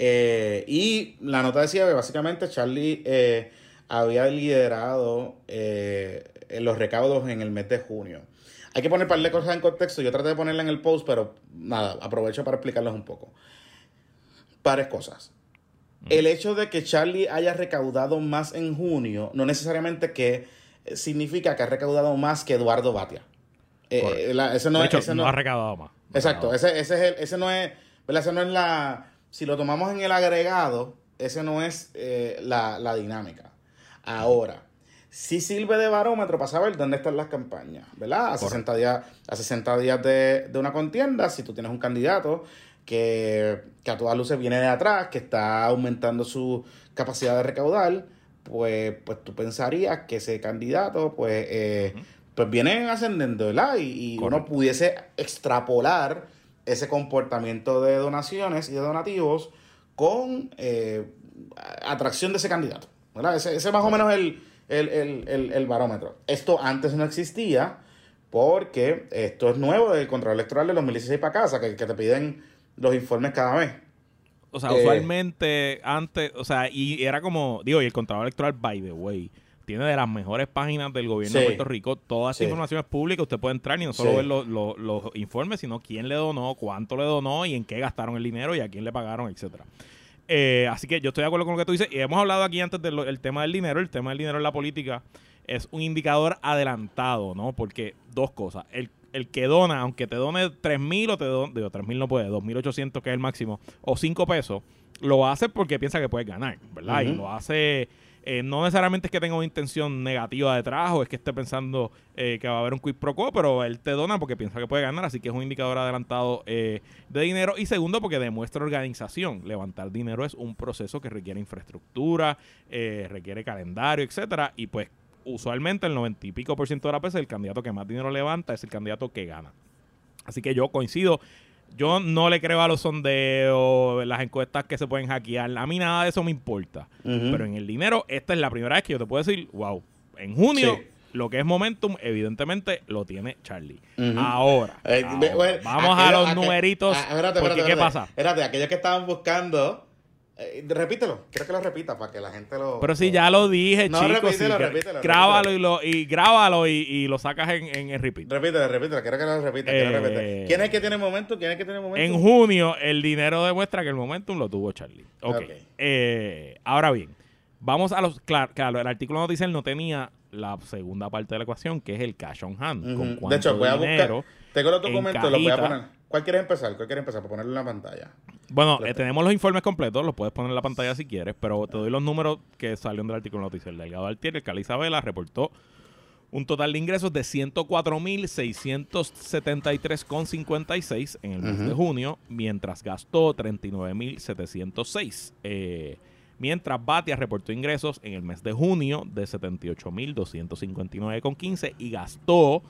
Y la nota decía que básicamente Charlie había liderado los recaudos en el mes de junio. Hay que poner un par de cosas en contexto. Yo traté de ponerla en el post, pero nada, aprovecho para explicarles un poco. Varias cosas. El hecho de que Charlie haya recaudado más en junio no necesariamente que significa que ha recaudado más que Eduardo Batia. Ese no ha recaudado más. Exacto. Ese no es la... Si lo tomamos en el agregado, ese no es la dinámica. Ahora, sí sirve de barómetro para saber dónde están las campañas, ¿verdad? A 60 días de una contienda, si tú tienes un candidato que a todas luces viene de atrás, que está aumentando su capacidad de recaudar, pues tú pensarías que ese candidato, pues viene ascendiendo, ¿verdad? Y uno pudiese extrapolar ese comportamiento de donaciones y de donativos con atracción de ese candidato, ¿verdad? Ese más o menos el barómetro. Esto antes no existía porque esto es nuevo del control electoral de 2016 para acá, que te piden los informes cada mes. O sea, usualmente antes, o sea, y era como, y el Contralor Electoral, by the way, tiene de las mejores páginas del gobierno de Puerto Rico. Toda esta información es pública. Usted puede entrar y no solo ver los informes, sino quién le donó, cuánto le donó y en qué gastaron el dinero y a quién le pagaron, etcétera. Así que yo estoy de acuerdo con lo que tú dices. Y hemos hablado aquí antes del tema del dinero. El tema del dinero en la política es un indicador adelantado, ¿no? Porque dos cosas. El que dona, aunque te done 3,000 o te done, 3,000 no puede, 2,800 que es el máximo, o 5 pesos, lo hace porque piensa que puedes ganar, ¿verdad? Y lo hace... no necesariamente es que tenga una intención negativa detrás o es que esté pensando que va a haber un quid pro quo, pero él te dona porque piensa que puede ganar, así que es un indicador adelantado de dinero. Y segundo, porque demuestra organización. Levantar dinero es un proceso que requiere infraestructura, requiere calendario, etcétera, y pues usualmente el 90 y pico % de las veces el candidato que más dinero levanta es el candidato que gana. Así que yo coincido. Yo no le creo a los sondeos, las encuestas que se pueden hackear. A mí nada de eso me importa. Pero en el dinero, esta es la primera vez que yo te puedo decir, wow, en junio, lo que es momentum, evidentemente, lo tiene Charlie. Ahora, vamos a los numeritos. Espérate, ¿qué pasa? Espérate, aquellos que estaban buscando... repítelo, quiero que lo repita para que la gente lo... Pero si ya lo dije, no, chicos, repítelo. Grábalo y lo sacas en el repeat. Repítelo, quiero que lo repita. ¿Quién es el que tiene momentum? En junio, el dinero demuestra que el momentum lo tuvo Charlie. Okay. Ahora bien, vamos a los... Claro, el artículo Noticel no tenía la segunda parte de la ecuación, que es el cash on hand. Con cuánto de hecho, voy a dinero buscar... Tengo los documentos, los voy a poner. ¿Cuál quieres empezar? Para ponerlo en la pantalla. Bueno, tenemos los informes completos, los puedes poner en la pantalla si quieres, pero te doy los números que salieron del artículo Noticel. El Delgado Altier, el Cali Isabela, reportó un total de ingresos de 104,673,56 en el mes de junio, mientras gastó 39,706. Mientras Batia reportó ingresos en el mes de junio de 78,259,15 y gastó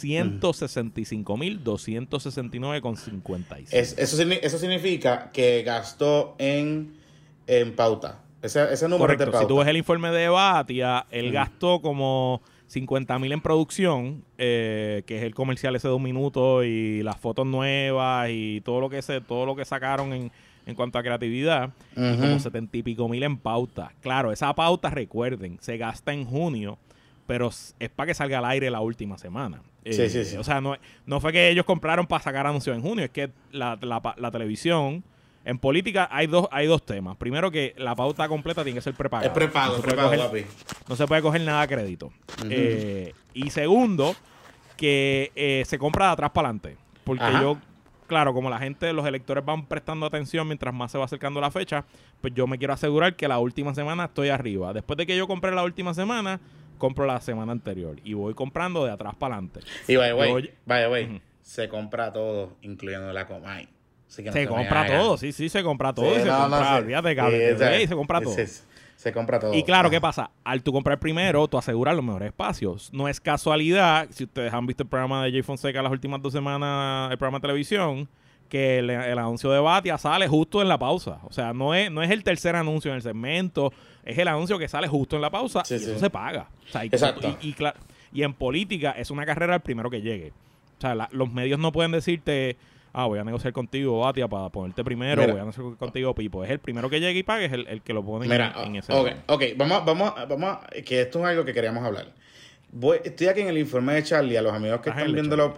165,269,56. Eso significa que gastó en pauta. Ese número. Correcto. De pauta. Si tú ves el informe de Batia, él gastó como $50,000 en producción, que es el comercial ese de 1 minuto y las fotos nuevas y todo lo que sacaron en cuanto a creatividad, y como 70 y pico mil en pauta. Claro, esa pauta, recuerden, se gasta en junio, pero es para que salga al aire la última semana. Sí. O sea, no fue que ellos compraron para sacar anuncios en junio, es que la televisión... En política hay dos temas. Primero, que la pauta completa tiene que ser prepagada. Es prepago, papi. No se puede coger nada a crédito. Y segundo, que se compra de atrás para adelante. Porque claro, como los electores van prestando atención mientras más se va acercando la fecha, pues yo me quiero asegurar que la última semana estoy arriba. Después de que yo compré la última semana, compro la semana anterior. Y voy comprando de atrás para adelante. Y vaya, se compra todo, incluyendo la Comay. Se compra todo, sí, se compra todo. Se compra todo. Se compra todo. Y claro, ¿qué pasa? Al tú comprar primero, tú aseguras los mejores espacios. No es casualidad, si ustedes han visto el programa de Jay Fonseca las últimas 2 semanas, el programa de televisión, que el anuncio de Batia sale justo en la pausa. O sea, no es el tercer anuncio en el segmento, es el anuncio que sale justo en la pausa y eso se paga. O sea, exacto. Y en política es una carrera al primero que llegue. O sea, los medios no pueden decirte... voy a negociar contigo, Batia, para ponerte primero. Voy a negociar contigo, Pipo. Es el primero que llegue y pague, es el que lo pone en ese. Ok. Vamos, que esto es algo que queríamos hablar. Estoy aquí en el informe de Charlie, a los amigos que están viéndolo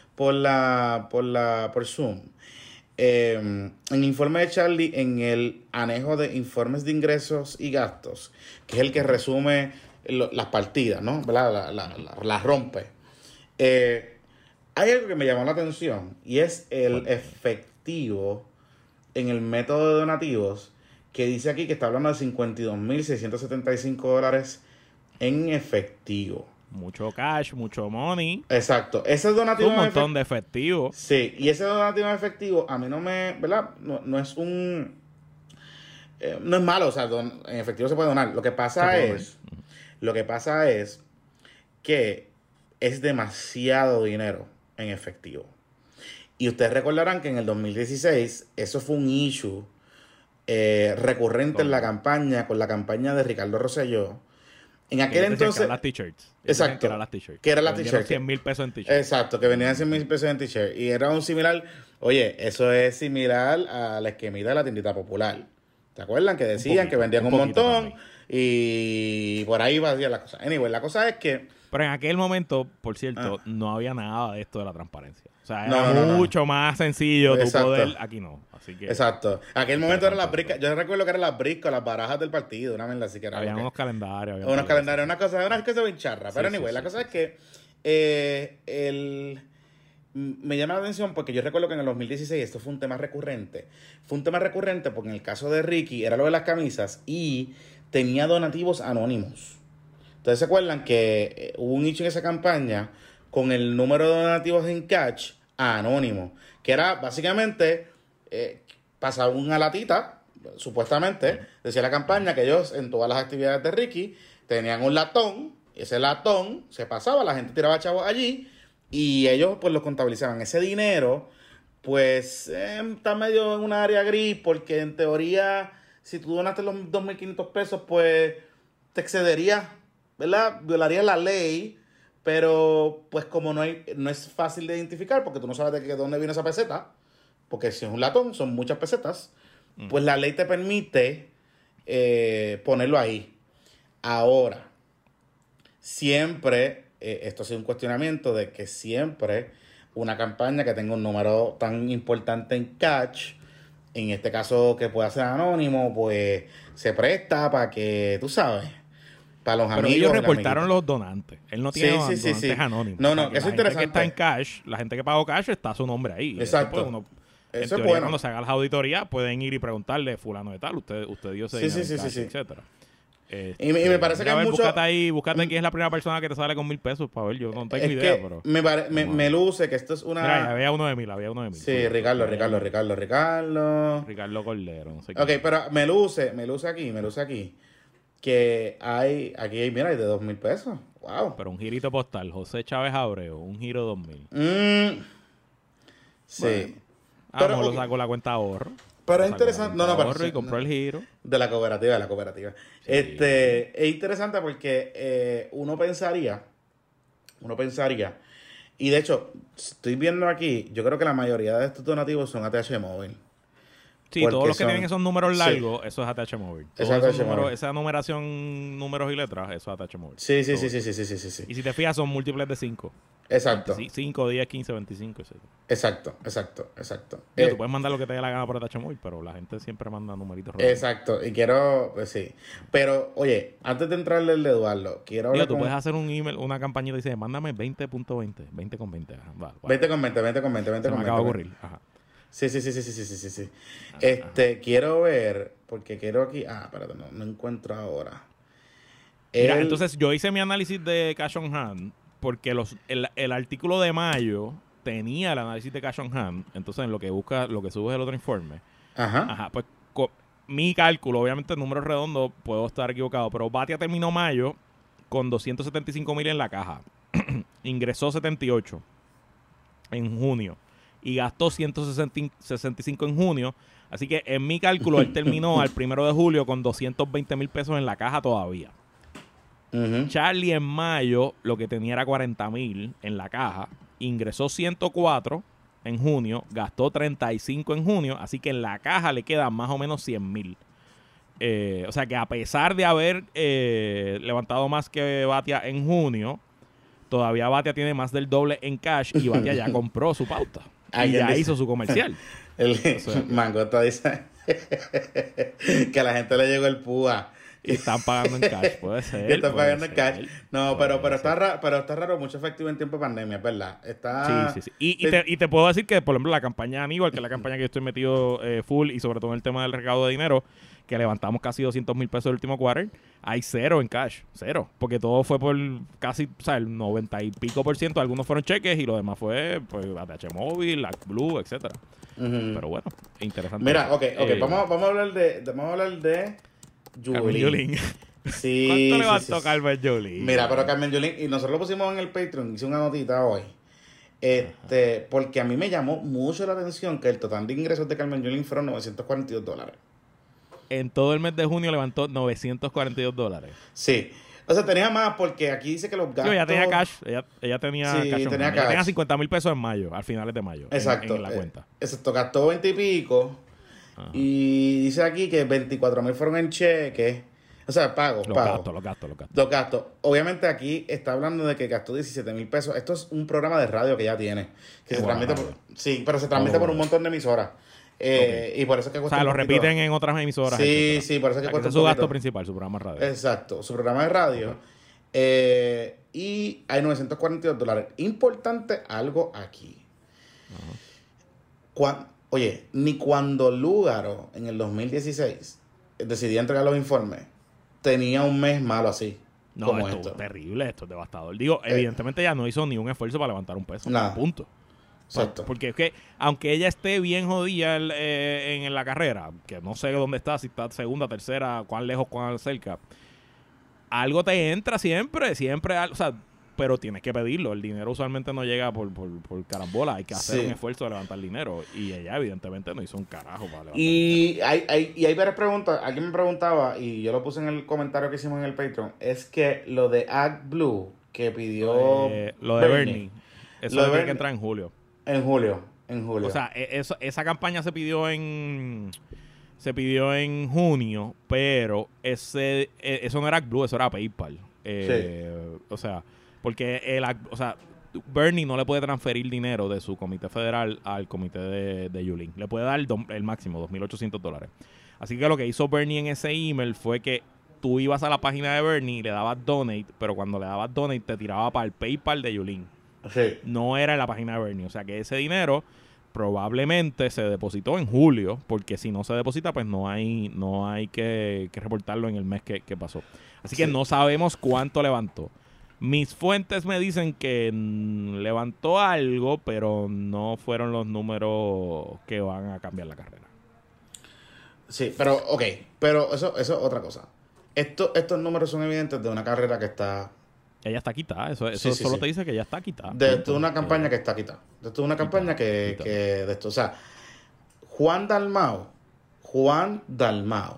por Zoom. En el informe de Charlie, en el anejo de informes de ingresos y gastos, que es el que resume las partidas, ¿no? ¿Verdad? Las rompe. Hay algo que me llamó la atención y es el efectivo en el método de donativos, que dice aquí que está hablando de $52,675 en efectivo. Mucho cash, mucho money. Exacto. Ese donativo un montón de efectivo. Sí, y ese donativo en efectivo a mí no me, ¿verdad? No es un... no es malo, o sea, en efectivo se puede donar. Lo que pasa es que es demasiado dinero en efectivo. Y ustedes recordarán que en el 2016 eso fue un issue recurrente en la campaña, con la campaña de Ricardo Rosselló. En aquel entonces... Que eran las t-shirts. Exacto. Que eran las t-shirts. Que eran las t-shirts. 100,000 pesos en t-shirts. Exacto, que venían 100,000 pesos en t-shirt. Y era un similar... Oye, eso es similar a la esquemita de la tiendita popular. ¿Te acuerdan? Que decían que vendían un montón también. Y por ahí va la cosa. Anyway, la cosa es que... Pero en aquel momento, por cierto, no había nada de esto de la transparencia. O sea, era mucho más sencillo tu poder. Aquí no. Así que, exacto. Aquel momento eran las briscas. Yo recuerdo que eran las briscas, las barajas del partido. Una vez así que era. Había unos calendarios. Unos calendarios, una cosa bien charra. Pero anyway, la cosa es que me llama la atención porque yo recuerdo que en el 2016 esto fue un tema recurrente. Fue un tema recurrente porque en el caso de Ricky era lo de las camisas y tenía donativos anónimos. Ustedes se acuerdan que hubo un nicho en esa campaña con el número de donativos en cash anónimo, que era básicamente pasar una latita, supuestamente, decía la campaña que ellos en todas las actividades de Ricky tenían un latón, ese latón se pasaba, la gente tiraba chavos allí y ellos pues los contabilizaban. Ese dinero pues está medio en un área gris porque en teoría si tú donaste los 2.500 pesos pues te excederías, ¿verdad? Violarías la ley, pero pues como no es fácil de identificar porque tú no sabes de dónde viene esa peseta, porque si es un latón son muchas pesetas, pues la ley te permite ponerlo ahí. Ahora, siempre, esto ha sido un cuestionamiento de que siempre una campaña que tenga un número tan importante en cash, en este caso que pueda ser anónimo, pues se presta para que, tú sabes, para los amigos. Pero ellos reportaron los donantes. Él no tiene donantes anónimos. No, o sea, eso es interesante. La gente que está en cash, la gente que pagó cash, está su nombre ahí. Exacto. Eso es bueno. Cuando se haga las auditorías, pueden ir y preguntarle, fulano de tal, usted dio ese dinero en cash, etcétera. Y me parece que hay mucho... Búscate quién es la primera persona que te sale con 1,000 pesos para ver. Yo no tengo idea, pero... Me luce que esto es una... Mira, había uno de 1,000. Sí, Ricardo Cordero, no sé qué. Ok, pero me luce aquí que hay de 2,000 pesos. Wow. Pero un girito postal, José Chávez Abreu, un giro 2,000. Sí. Bueno, pero lo sacó la cuenta ahorro. Pero es interesante. Ahorro y compró el giro. De la cooperativa. Sí. Es interesante porque uno pensaría Uno pensaría. Y de hecho, estoy viendo aquí, yo creo que la mayoría de estos donativos son ATH móvil. Sí, todos los que tienen esos números largos, eso es ATH móvil. Esa numeración, números y letras, eso es ATH móvil. Sí. Y si te fijas, son múltiples de 5. Exacto. 5, 10, 15, 25, etc. Exacto. Tú puedes mandar lo que te dé la gana por ATH móvil, pero la gente siempre manda numeritos redondos. Exacto. Y quiero, pues sí. Pero, oye, antes de entrarle el de Eduardo, quiero hablar tú puedes hacer un email, una campañita y dice, mándame 20.20, 20 con 20. Va. 20 con 20. Se me acaba de ocurrir. Ajá. Sí. Quiero ver, porque quiero aquí... espérate, no encuentro ahora. Mira, entonces yo hice mi análisis de Cash on Hand porque el artículo de mayo tenía el análisis de Cash on Hand. Entonces, en lo que sube el otro informe. Ajá. Pues mi cálculo, obviamente, números redondos, puedo estar equivocado, pero Batia terminó mayo con 275,000 en la caja. Ingresó 78 en junio. Y gastó 165 en junio. Así que en mi cálculo, él terminó al 1 de julio con 220,000 pesos en la caja todavía. Charlie en mayo lo que tenía era 40,000 en la caja. Ingresó 104 en junio. Gastó 35 en junio. Así que en la caja le quedan más o menos 100,000. O sea que a pesar de haber levantado más que Batia en junio, todavía Batia tiene más del doble en cash y Batia ya compró su pauta. Y ya hizo su comercial. Mangota dice que a la gente le llegó el púa. Y están pagando en cash, puede ser. Que están pagando en cash. No, pero está raro, mucho efectivo en tiempo de pandemia, ¿verdad? Sí. Y te puedo decir que, por ejemplo, la campaña Aníbal, que es la campaña que yo estoy metido full, y sobre todo en el tema del recaudo de dinero, que levantamos casi 200,000 pesos el último quarter, hay 0 en cash, 0. Porque todo fue por casi, o sea, el 90 y pico %. Algunos fueron cheques y lo demás fue, pues, ATH móvil, ActBlue, etcétera. Pero bueno, interesante. Mira, ok. Vamos a hablar de Yulín. Sí. ¿Cuánto levantó Carmen Yulín? Mira, pero Carmen Yulín, y nosotros lo pusimos en el Patreon, hice una notita hoy. Porque a mí me llamó mucho la atención que el total de ingresos de Carmen Yulín fueron $942. En todo el mes de junio levantó $942. Sí. O sea, tenía más porque aquí dice que los gastos... Sí, ella tenía cash. Ella tenía cash. Ella tenía 50,000 pesos en mayo, al finales de mayo. Exacto. En la cuenta. Exacto. Gastó 20 y pico. Ajá. Y dice aquí que 24,000 fueron en cheques. O sea, pagos. Los gastos. Obviamente aquí está hablando de que gastó 17,000 pesos. Esto es un programa de radio que ya tiene. Que se transmite pero se transmite por un montón de emisoras. Y por eso es que cuesta. O sea, lo repiten en otras emisoras. Sí, por eso es que cuesta. Es su gasto principal, su programa de radio. Exacto, su programa de radio. Y hay $942. Importante algo aquí. Oye, ni cuando Lúgaro en el 2016 decidía entregar los informes, tenía un mes malo así. No, como esto es terrible, esto es devastador. Digo, evidentemente ella no hizo ni un esfuerzo para levantar un peso. Nada. Punto. Exacto. Porque es que, aunque ella esté bien jodida en la carrera, que no sé dónde está, si está segunda, tercera, cuán lejos, cuán cerca, algo te entra siempre, o sea, pero tienes que pedirlo. El dinero usualmente no llega por carambola. Hay que hacer un esfuerzo de levantar dinero. Y ella, evidentemente, no hizo un carajo para levantar dinero. Hay varias preguntas. Alguien me preguntaba, y yo lo puse en el comentario que hicimos en el Patreon, es que lo de ActBlue que pidió lo de Bernie. Eso tiene que entrar en julio. En julio. O sea, esa campaña se pidió en junio, pero eso no era ActBlue, eso era PayPal. O sea, porque Bernie no le puede transferir dinero de su comité federal al comité de Yulín. Le puede dar el máximo, $2,800. Así que lo que hizo Bernie en ese email fue que tú ibas a la página de Bernie y le dabas donate, pero cuando le dabas donate te tiraba para el PayPal de Yulín. Sí. No era en la página de Bernie. O sea que ese dinero probablemente se depositó en julio, porque si no se deposita, pues no hay que reportarlo en el mes que pasó. Así que no sabemos cuánto levantó. Mis fuentes me dicen que levantó algo, pero no fueron los números que van a cambiar la carrera. Sí, pero eso es otra cosa. Estos números son evidentes de una carrera que está... Ella está quitada, eso solo te dice que ya está quitada. De una campaña que está quitada. De una campaña que de esto. O sea, Juan Dalmau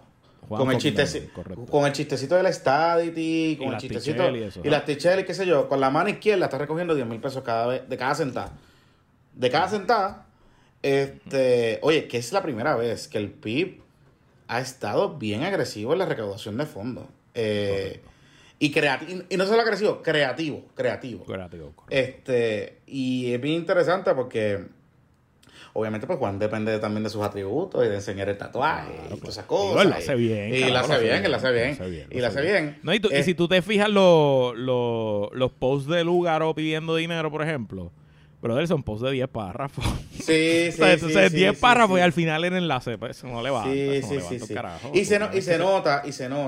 con el chistecito del Stadity, con el chistecito y las Tichelli, qué sé yo, con la mano izquierda está recogiendo 10,000 pesos de cada sentada. De cada sentada, oye, que es la primera vez que el PIB ha estado bien agresivo en la recaudación de fondos. Y no solo agresivo, creativo. Y es bien interesante porque obviamente pues Juan depende también de sus atributos y de enseñar el tatuaje y todas esas cosas. Él lo hace bien. Y lo hace bien. No, y si tú te fijas los posts de Lugaro pidiendo dinero, por ejemplo, brother, son posts de 10 párrafos. Sí, entonces 10 párrafos y al final el enlace, pues eso no le va. Sí. Y se nota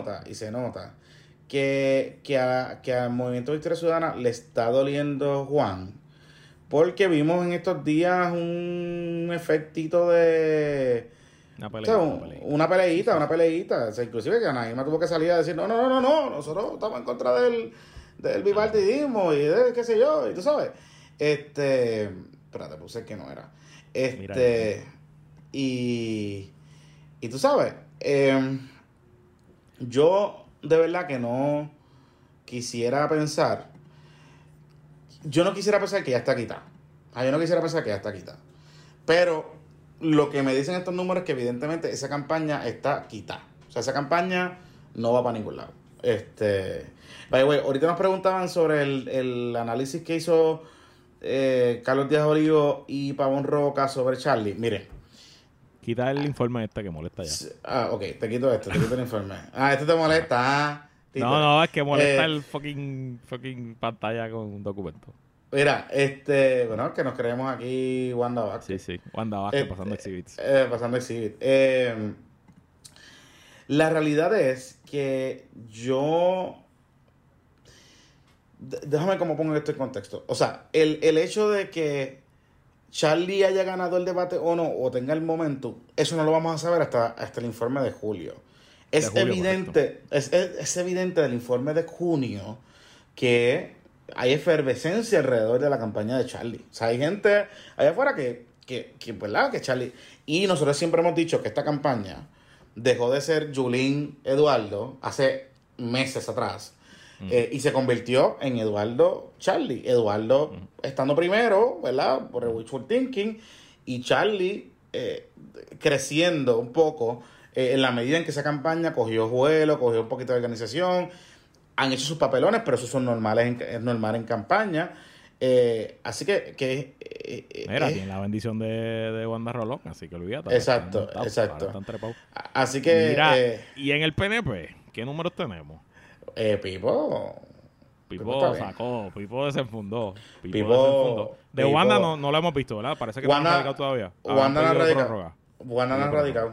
que al Movimiento de Victoria Ciudadana le está doliendo Juan, porque vimos en estos días un efectito de una peleita. O sea, inclusive que Anaíma tuvo que salir a decir no, nosotros estamos en contra del bipartidismo y de qué sé yo, y tú sabes. Espérate, puse que no era. Y tú sabes, yo de verdad que no quisiera pensar. Yo no quisiera pensar que ya está quitada. Pero lo que me dicen estos números es que evidentemente esa campaña está quitada. O sea, esa campaña no va para ningún lado. Ahorita nos preguntaban sobre el análisis que hizo Carlos Díaz Olivo y Pavón Roca sobre Charlie. Mire. Quita el informe que molesta ya. Ok, te quito el informe. Este te molesta. No, es que molesta el fucking pantalla con un documento. Mira, que nos creemos aquí Wanda Vázquez. Sí, Wanda Vázquez pasando exhibits. Pasando exhibit. La realidad es que déjame cómo pongo esto en contexto. O sea, el hecho de que Charlie haya ganado el debate o no, o tenga el momento, eso no lo vamos a saber hasta el informe de julio. Es evidente del informe de junio que hay efervescencia alrededor de la campaña de Charlie. O sea, hay gente allá afuera que ¿verdad? Que Charlie... Y nosotros siempre hemos dicho que esta campaña dejó de ser Yulín Eduardo hace meses atrás. Y se convirtió en Eduardo Charlie. Eduardo estando primero, ¿verdad? Por el wishful thinking. Y Charlie creciendo un poco en la medida en que esa campaña cogió vuelo, cogió un poquito de organización. Han hecho sus papelones, pero eso es normal en campaña. Así que mira, tiene la bendición de Wanda Rolón, así que olvídate. Exacto. Así que... Mira, y en el PNP, ¿qué números tenemos? Pipo sacó, Pipo desenfundó. De Wanda no lo hemos visto, ¿verdad? Parece que no ha radicado todavía. Wanda no ha radicado.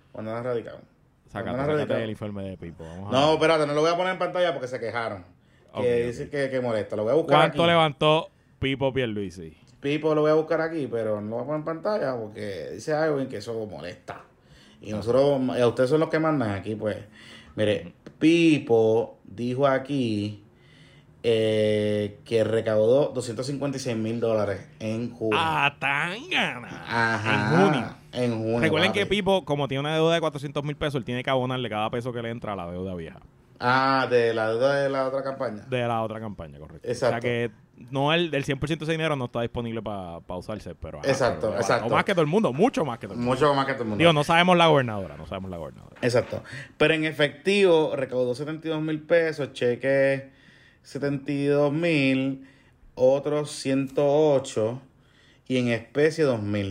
Sácate el informe de Pipo. No, espérate, no lo voy a poner en pantalla porque se quejaron. Dice que molesta. Lo voy a buscar aquí. ¿Cuánto levantó Pipo Pierluisi? Pipo lo voy a buscar aquí, pero no lo voy a poner en pantalla porque dice algo en que eso molesta. Y nosotros, a ustedes son los que mandan aquí, pues. Mire, Pipo dijo aquí que recaudó $256,000 en junio. ¡Tangana! Ajá. En junio. Recuerden que Pipo, como tiene una deuda de $400,000, él tiene que abonarle cada peso que le entra a la deuda vieja. De la deuda de la otra campaña. De la otra campaña, correcto. Exacto. O sea que no el 100% de ese dinero no está disponible para usarse, pero... Exacto. O más que todo el mundo, mucho más que todo el mundo. Mucho más que todo el mundo. Digo, no sabemos la gobernadora. Exacto. Pero en efectivo recaudó $72,000, cheque 72,000, otros 108 y en especie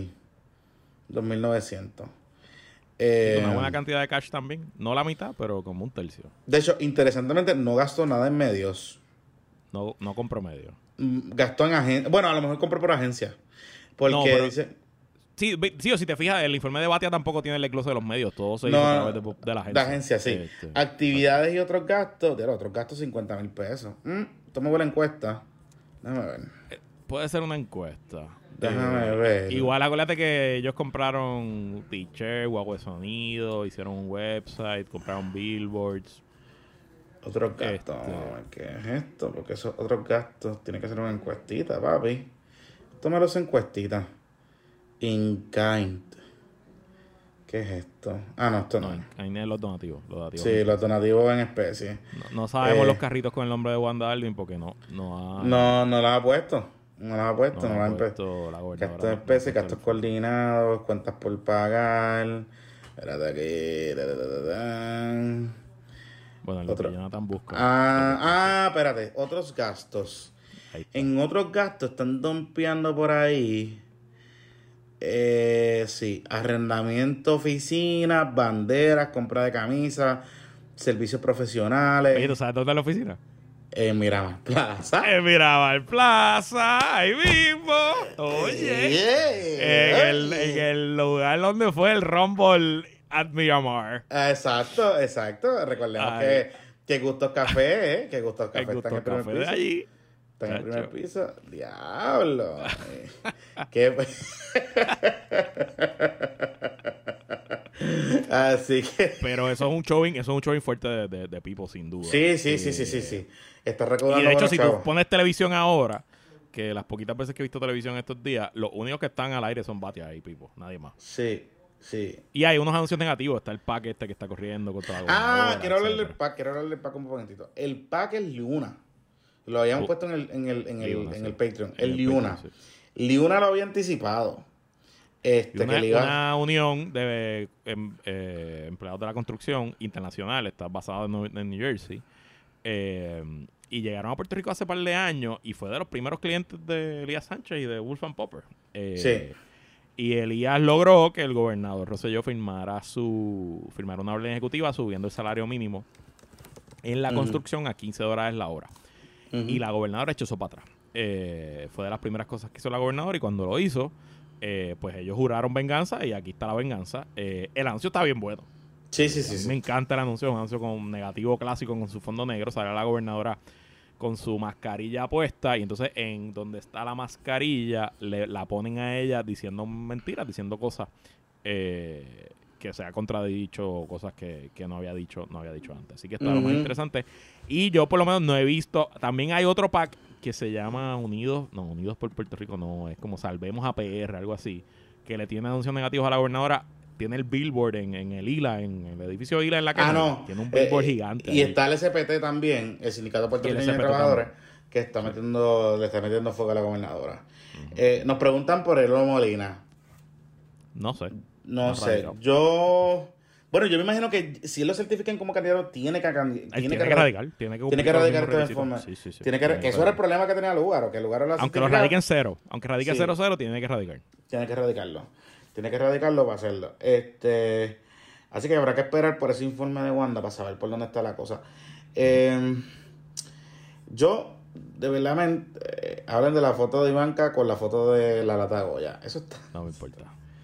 2,900. Una buena cantidad de cash también. No la mitad, pero como un tercio. De hecho, interesantemente, no gastó nada en medios. No compró medios. Gastó en agencia. Bueno, a lo mejor compró por agencia. Porque dice... Sí, o si te fijas, el informe de Batia tampoco tiene el desglose de los medios. Todo se hizo a través de la agencia. De agencia, sí. Actividades y otros gastos. $50,000. Toma la encuesta. Déjame ver. Puede ser una encuesta. Déjame ver. Igual acuérdate que ellos compraron t-shirt, guagua de sonido, hicieron un website, compraron billboards. Otros gastos. ¿Qué es esto? Porque esos otros gastos tiene que ser una encuestita, papi. Tómalo esa encuestita. In kind. ¿Qué es esto? Ah, no, esto no es. Ahí vienen los donativos. Sí, los donativos en especie. No sabemos los carritos con el nombre de Wanda Alvin porque no las ha puesto. No las ha puesto. no las ha puesto la gobernadora. Gastos en especie, gastos coordinados, cuentas por pagar. Espérate aquí. Bueno, el otro Jonathan busca. Espérate. Otros gastos. En otros gastos están dompeando por ahí. Sí, arrendamiento, oficinas, banderas, compra de camisas, servicios profesionales. Oye, ¿tú sabes dónde es la oficina? Miramar Plaza. En Miramar Plaza, ahí mismo. Oye. En el lugar donde fue el Rumble at Miramar. Exacto. Recordemos que Gustos Café, que Gustos Café está en el primer piso. De allí. Está en el primer piso. Diablo. ¿Qué? Así que. Pero eso es un showing fuerte de People, sin duda. Sí. Está recaudando. Y de hecho, si tú pones televisión ahora, que las poquitas veces que he visto televisión estos días, los únicos que están al aire son Batia y People, nadie más. Sí. Y hay unos anuncios negativos. Está el pack que está corriendo contra la quiero hablar del pack un momentito. El pack es Liuna. Lo habíamos puesto en el Patreon. El Liuna. Sí. Liuna lo había anticipado. Una unión de empleados de la construcción internacional, está basada en New Jersey, y llegaron a Puerto Rico hace par de años y fue de los primeros clientes de Elías Sánchez y de Wolf and Popper. Sí. Y Elías logró que el gobernador Rosselló firmara una orden ejecutiva subiendo el salario mínimo en la construcción a $15 la hora. Y la gobernadora echó eso para atrás. Fue de las primeras cosas que hizo la gobernadora y cuando lo hizo, pues ellos juraron venganza y aquí está la venganza. El anuncio está bien bueno. Sí. Me encanta el anuncio, un anuncio con negativo clásico con su fondo negro. Sale la gobernadora con su mascarilla puesta y entonces en donde está la mascarilla la ponen a ella diciendo mentiras, diciendo cosas que se ha contradicho, cosas que no había dicho antes. Así que está lo más interesante. Y yo por lo menos no he visto, también hay otro pack que se llama Unidos por Puerto Rico, no, es como Salvemos a PR, algo así, que le tiene anuncios negativos a la gobernadora. Tiene el billboard en el ILA, en el edificio ILA en la calle. Tiene un billboard gigante. Y ahí está el SPT también, el Sindicato Puertorriqueño de Trabajadores, que le está metiendo fuego a la gobernadora. Nos preguntan por Eloy Molina. No sé. No sé. Yo me imagino que si él lo certifican como candidato, tiene que radicar. Tiene que radicar de todas formas. Sí. Que eso era el problema que tenía Lugaro, que Lugaro aunque lo radiquen cero. Aunque radique 0-0, tiene que radicar. Tiene que radicarlo para hacerlo. Así que habrá que esperar por ese informe de Wanda para saber por dónde está la cosa. Yo, de verdad, hablan de la foto de Ivanka con la foto de la lata de Goya. Eso está. No me importa.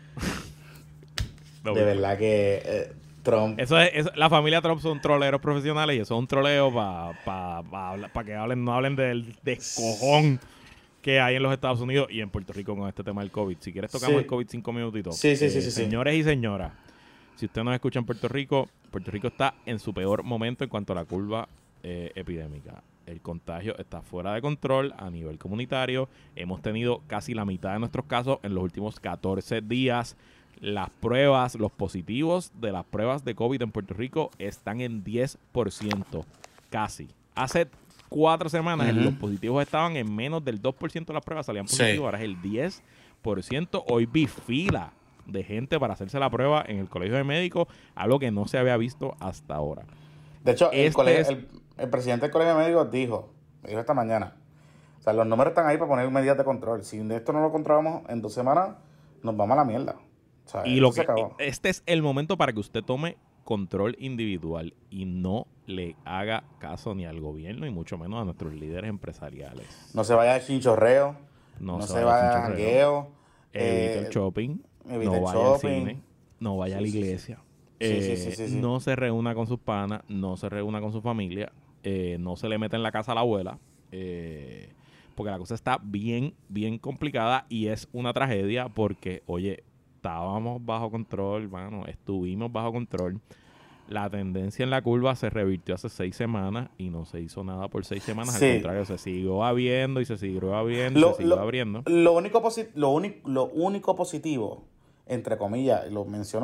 De verdad que Trump. La familia Trump son troleros profesionales y eso es un troleo para que no hablen del descojón que hay en los Estados Unidos y en Puerto Rico con este tema del COVID. Si quieres tocamos el COVID 5 minutitos. Sí. Señores y señoras, si usted nos escucha en Puerto Rico está en su peor momento en cuanto a la curva epidémica. El contagio está fuera de control a nivel comunitario. Hemos tenido casi la mitad de nuestros casos en los últimos 14 días. Las pruebas, los positivos de las pruebas de COVID en Puerto Rico están en 10%, casi. Hace 4 semanas los positivos estaban en menos del 2% de las pruebas, salían positivos, ahora es el 10%. Hoy vi fila de gente para hacerse la prueba en el colegio de médicos, algo que no se había visto hasta ahora. De hecho, el presidente del colegio de médicos dijo esta mañana, o sea, los números están ahí para poner medidas de control. Si esto no lo controlamos en 2 semanas, nos vamos a la mierda. O sea, y este es el momento para que usted tome control individual y no le haga caso ni al gobierno y mucho menos a nuestros líderes empresariales. No se vaya al chinchorreo, no se vaya al jangueo, evite el shopping, no vaya al cine, no vaya a la iglesia, no se reúna con sus panas, no se reúna con su familia, no se le meta en la casa a la abuela, porque la cosa está bien, bien complicada y es una tragedia porque, oye, estábamos bajo control, estuvimos bajo control. La tendencia en la curva se revirtió hace 6 semanas y no se hizo nada por 6 semanas. Al contrario, se siguió abriendo y se siguió abriendo abriendo. Lo único positivo, entre comillas, lo mencionó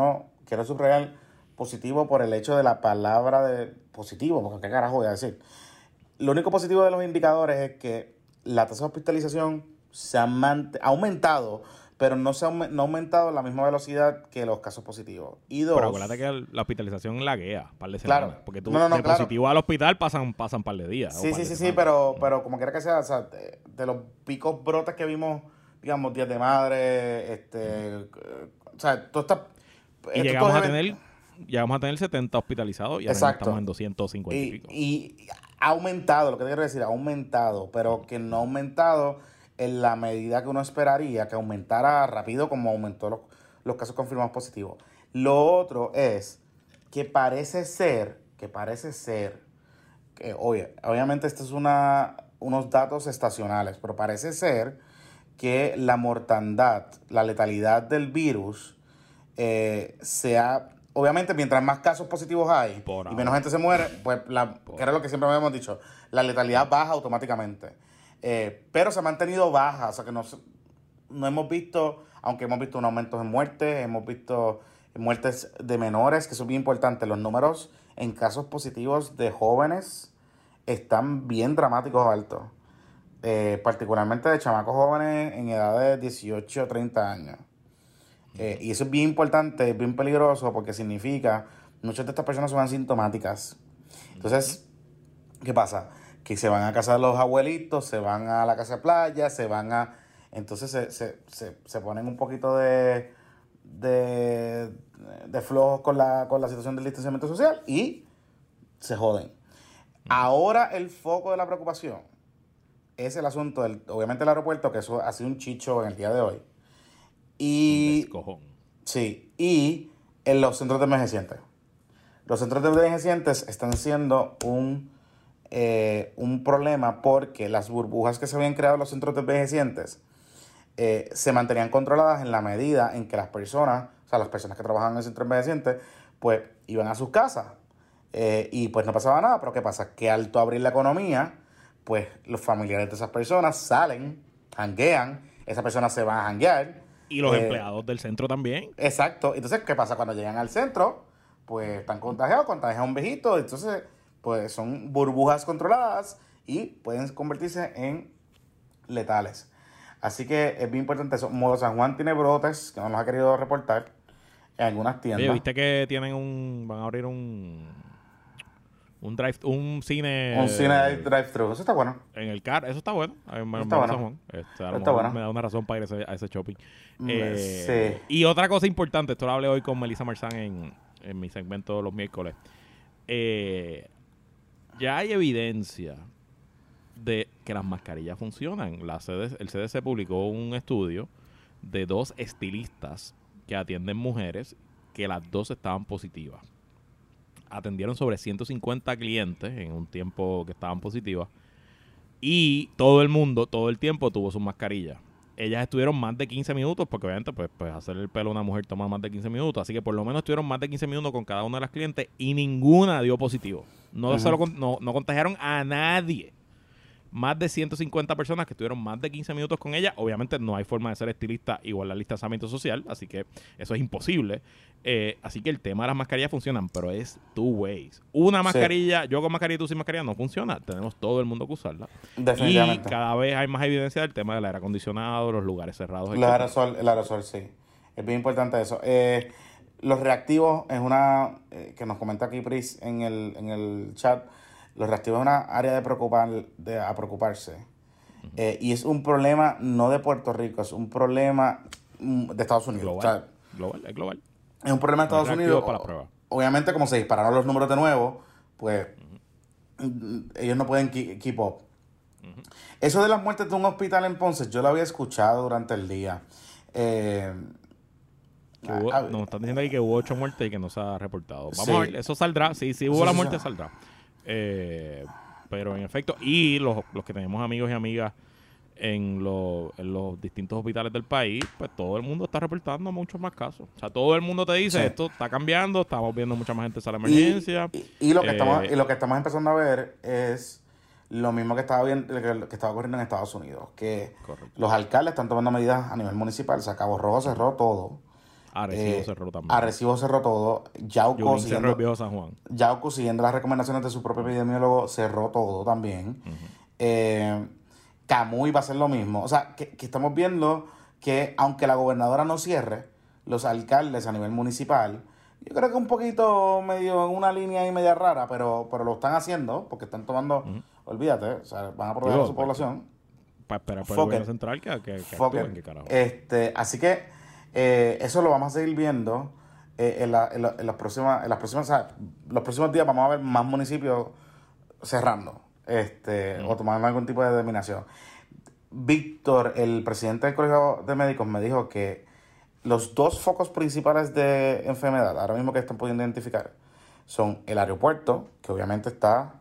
quiero subrayar positivo por el hecho de la palabra de positivo, porque qué carajo voy a decir. Lo único positivo de los indicadores es que la tasa de hospitalización se ha aumentado, pero no ha aumentado a la misma velocidad que los casos positivos. Y dos... Pero acuérdate que la hospitalización laguea un par de semanas. Claro. Porque tú de positivo al hospital pasan un par de días. Sí, pero como quiera que sea, o sea, de los picos brotes que vimos, digamos, días de madre, o sea, todo está... Y llegamos a tener 70 hospitalizados y ahora estamos en 250 y pico. Y ha aumentado, lo que te quiero decir, ha aumentado, pero que no ha aumentado en la medida que uno esperaría, que aumentara rápido como aumentó los casos confirmados positivos. Lo otro es que parece ser, que obviamente estos son unos datos estacionales, pero parece ser que la mortandad, la letalidad del virus, obviamente mientras más casos positivos hay y menos gente se muere, pues que era lo que siempre habíamos dicho, la letalidad baja automáticamente. Pero se ha mantenido baja, o sea que no hemos visto, aunque hemos visto un aumento en muertes, hemos visto muertes de menores, que eso es bien importante. Los números en casos positivos de jóvenes están bien dramáticos altos, particularmente de chamacos jóvenes en edad de 18 a 30 años. Y eso es bien importante, es bien peligroso, porque significa muchas de estas personas son asintomáticas. Entonces, ¿qué pasa? Que se van a casa de los abuelitos, se van a la casa de playa, entonces se ponen un poquito de flojos con la situación del distanciamiento social y se joden. Ahora el foco de la preocupación es el asunto obviamente el aeropuerto, que eso ha sido un chicho en el día de hoy. Y un descojón. Sí, y en los centros de envejecientes. Los centros de envejecientes están siendo un problema porque las burbujas que se habían creado en los centros de envejecientes se mantenían controladas en la medida en que las personas que trabajaban en el centro de envejecientes, pues iban a sus casas y pues no pasaba nada. Pero ¿qué pasa? Que al abrir la economía, pues los familiares de esas personas salen, janguean, esas personas se van a janguear. Y los empleados del centro también. Exacto. Entonces, ¿qué pasa? Cuando llegan al centro, pues están contagian a un viejito. Entonces, pues son burbujas controladas y pueden convertirse en letales. Así que es bien importante eso. Modo San Juan tiene brotes que no nos ha querido reportar en algunas tiendas. Oye, ¿viste que van a abrir un cine? Un cine drive-thru. Eso está bueno. En el CAR. Eso está bueno. Está bueno. Está bueno. Me da una razón para ir a ese shopping. Sí. Y otra cosa importante, esto lo hablé hoy con Melissa Marzán en mi segmento los miércoles. Ya hay evidencia de que las mascarillas funcionan. El CDC publicó un estudio de 2 estilistas que atienden mujeres, que las 2 estaban positivas. Atendieron sobre 150 clientes en un tiempo que estaban positivas. Y todo el mundo, todo el tiempo tuvo sus mascarillas. Ellas estuvieron más de 15 minutos, porque obviamente pues hacer el pelo a una mujer toma más de 15 minutos. Así que por lo menos estuvieron más de 15 minutos con cada una de las clientes y ninguna dio positivo. No contagiaron a nadie. Más de 150 personas que estuvieron más de 15 minutos con ella. Obviamente no hay forma de ser estilista igual al distanciamiento social, así que eso es imposible. Así que el tema de las mascarillas funcionan, pero es two ways. Una mascarilla, yo con mascarilla y tú sin mascarilla, no funciona. Tenemos todo el mundo que usarla. Definitivamente. Y cada vez hay más evidencia del tema del aire acondicionado, los lugares cerrados. El aerosol, sí. Es bien importante eso. Los reactivos es que nos comenta aquí Pris en el chat. Los reactivos es una área a preocuparse. Uh-huh. Y es un problema no de Puerto Rico, es un problema de Estados Unidos. Global. Es un problema de Estados Unidos. Para la prueba. Obviamente, como se dispararon los números de nuevo, pues ellos no pueden keep up. Uh-huh. Eso de las muertes de un hospital en Ponce, yo lo había escuchado durante el día. Nos están diciendo ahí que hubo 8 muertes y que no se ha reportado. Vamos a ver, eso saldrá. Sí, hubo la muerte, saldrá. Pero en efecto, y los que tenemos amigos y amigas en los distintos hospitales del país, pues todo el mundo está reportando muchos más casos. O sea, todo el mundo te dice, esto está cambiando, estamos viendo mucha más gente sale a emergencia. Y lo que estamos empezando a ver es lo mismo que estaba ocurriendo en Estados Unidos, que los alcaldes están tomando medidas a nivel municipal. O sea, Cabo Rojo cerró todo. Arecibo cerró también. Arecibo cerró todo. Yauco cerró el viejo San Juan. Yauco, siguiendo las recomendaciones de su propio epidemiólogo, cerró todo también. Camuy va a ser lo mismo. O sea, que estamos viendo que aunque la gobernadora no cierre, los alcaldes a nivel municipal, yo creo que un poquito medio en una línea ahí media rara, pero lo están haciendo porque están tomando, olvídate, o sea, van a proteger a su población. Para esperar por el gobierno central que actúen, qué carajo. Así que eso lo vamos a seguir viendo en las próximas, o sea, los próximos días vamos a ver más municipios cerrando o tomando algún tipo de determinación. Víctor, el presidente del Colegio de Médicos, me dijo que los dos focos principales de enfermedad, ahora mismo que están pudiendo identificar, son el aeropuerto, que obviamente está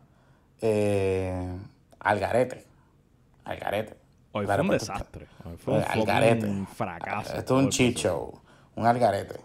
al garete. Hoy fue un desastre. Hoy fue un fracaso. Esto es un cheat show, un algarete.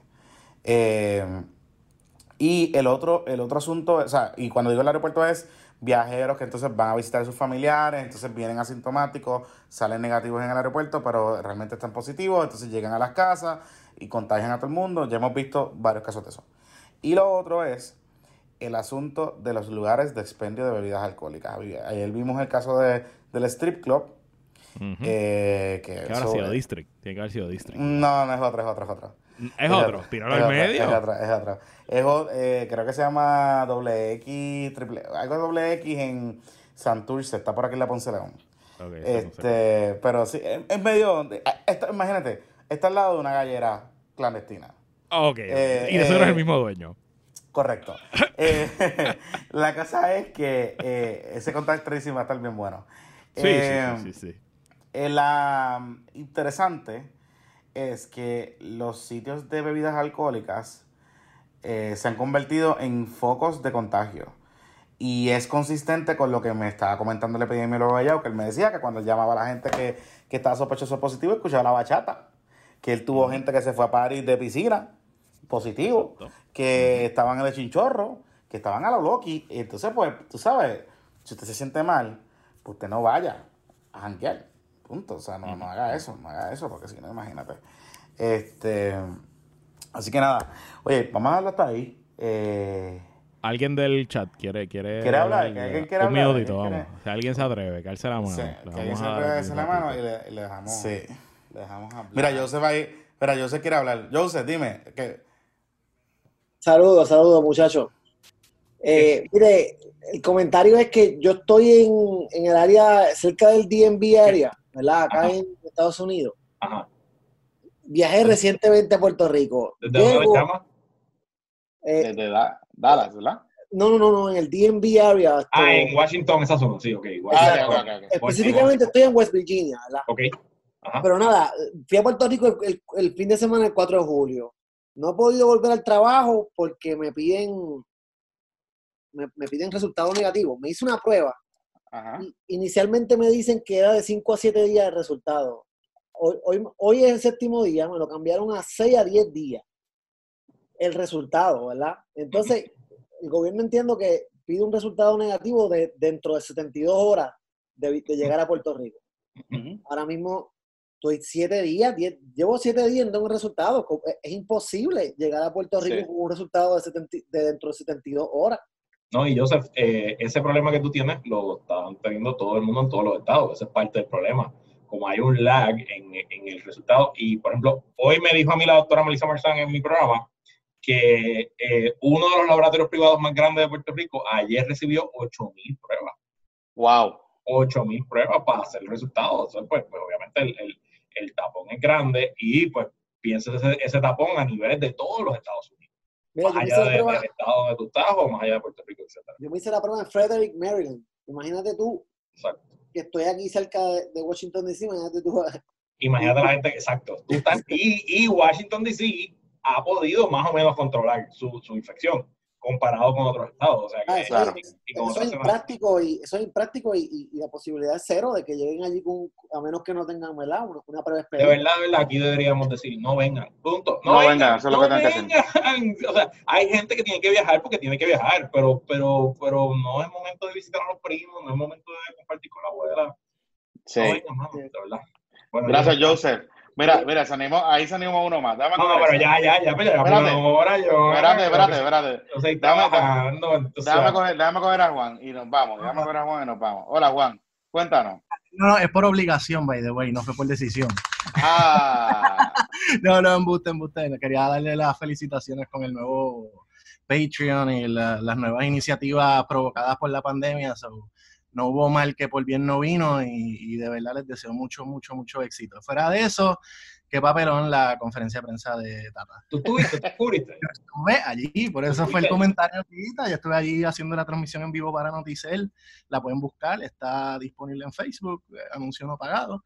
Y el otro asunto, o sea, y cuando digo el aeropuerto es viajeros que entonces van a visitar a sus familiares, entonces vienen asintomáticos, salen negativos en el aeropuerto, pero realmente están positivos, entonces llegan a las casas y contagian a todo el mundo. Ya hemos visto varios casos de eso. Y lo otro es el asunto de los lugares de expendio de bebidas alcohólicas. Ayer vimos el caso del strip club. Que habrá sido District. Tiene que haber sido District. No, es otro. ¿Es otro? ¿Tíralo al medio? Es otro. Creo que se llama algo doble X en Santurce, está por aquí en la Ponce León. Pero sí, es medio... imagínate, está al lado de una gallera clandestina. Ok. Y eso no es el mismo dueño. Correcto. La cosa es que ese contacto va a estar bien bueno. Sí. La interesante es que los sitios de bebidas alcohólicas se han convertido en focos de contagio. Y es consistente con lo que me estaba comentando el epidemiólogo allá, que él me decía que cuando él llamaba a la gente que estaba sospechoso positivo, escuchaba la bachata. Que él tuvo gente que se fue a París de piscina, positivo, que estaban en el chinchorro, que estaban a lo loqui. Y entonces, pues, tú sabes, si usted se siente mal, pues usted no vaya a janguear. Punto. O sea, no haga eso, porque si no, imagínate. Así que nada. Oye, vamos a darlo hasta ahí. Alguien del chat quiere hablar. ¿Alguien quiere un hablar? minutito, vamos. Si alguien se atreve, que alce la mano. Sí, que alguien se atreve a alzar la mano y le dejamos. Sí. Le dejamos hablar. Mira, Joseph ahí. Mira, Joseph quiere hablar. Joseph, dime. Saludos, muchachos. Mire, el comentario es que yo estoy en el área cerca del DMV área, ¿verdad? Acá en Estados Unidos. Ajá. Viajé recientemente a Puerto Rico. ¿Desde dónde llamas? Desde Dallas, ¿verdad? No, en el DMV área. En Washington, esa zona, sí, ok. Okay. Específicamente estoy en West Virginia, ¿verdad? Ok. Ajá. Pero nada, fui a Puerto Rico el fin de semana, el 4 de julio. No he podido volver al trabajo porque me piden resultados negativos. Me hice una prueba. Ajá. Inicialmente me dicen que era de 5 a 7 días el resultado. Hoy es el séptimo día, me lo cambiaron a 6 a 10 días el resultado, ¿verdad? Entonces, el gobierno entiendo que pide un resultado negativo dentro de 72 horas de llegar a Puerto Rico. Ahora mismo estoy 7 días, llevo 7 días y no tengo un resultado. Es imposible llegar a Puerto Rico con un resultado de dentro de 72 horas. No, y Joseph, ese problema que tú tienes lo están teniendo todo el mundo en todos los estados. Ese es parte del problema. Como hay un lag en el resultado. Y, por ejemplo, hoy me dijo a mí la doctora Melissa Marzán en mi programa que uno de los laboratorios privados más grandes de Puerto Rico ayer recibió 8,000 pruebas. ¡Wow! 8,000 pruebas para hacer el resultado. Entonces, pues obviamente el tapón es grande y pues piensa ese tapón a niveles de todos los Estados Unidos. Mira, más allá del estado donde tú estás o más allá de Puerto Rico, etc. Yo me hice la prueba en Frederick, Maryland. Imagínate tú. Exacto. Que estoy aquí cerca de Washington D.C., imagínate tú. Imagínate la gente, exacto. Tú estás, y Washington D.C. ha podido más o menos controlar su infección comparado con otros estados. O sea, que, eso es impráctico y la posibilidad es cero de que lleguen allí a menos que no tengan una prueba expedita. De verdad, aquí deberíamos decir, no vengan, punto. No vengan, eso es lo que tienen que hacer. O sea, hay gente que tiene que viajar porque tiene que viajar, pero no es momento de visitar a los primos, no es momento de compartir con la abuela. Sí. No vengan, mano, de verdad. Bueno, gracias, Joseph. Mira, ahí se animó uno más. Dame no, pero ya, pues ya por una hora yo. Espérate. Yo soy trabajando. Déjame coger a Juan y nos vamos. Hola, Juan, cuéntanos. No, es por obligación, by the way, no fue por decisión. Ah. No, embuste. Quería darle las felicitaciones con el nuevo Patreon y las nuevas iniciativas provocadas por la pandemia. So, no hubo mal que por bien no vino y de verdad les deseo mucho éxito. Fuera de eso, qué papelón la conferencia de prensa de Tata. ¿Tú estuviste? Yo estuve allí, por eso fue el comentario ahorita. Yo estuve allí haciendo la transmisión en vivo para Noticel. La pueden buscar, está disponible en Facebook, anuncio no pagado.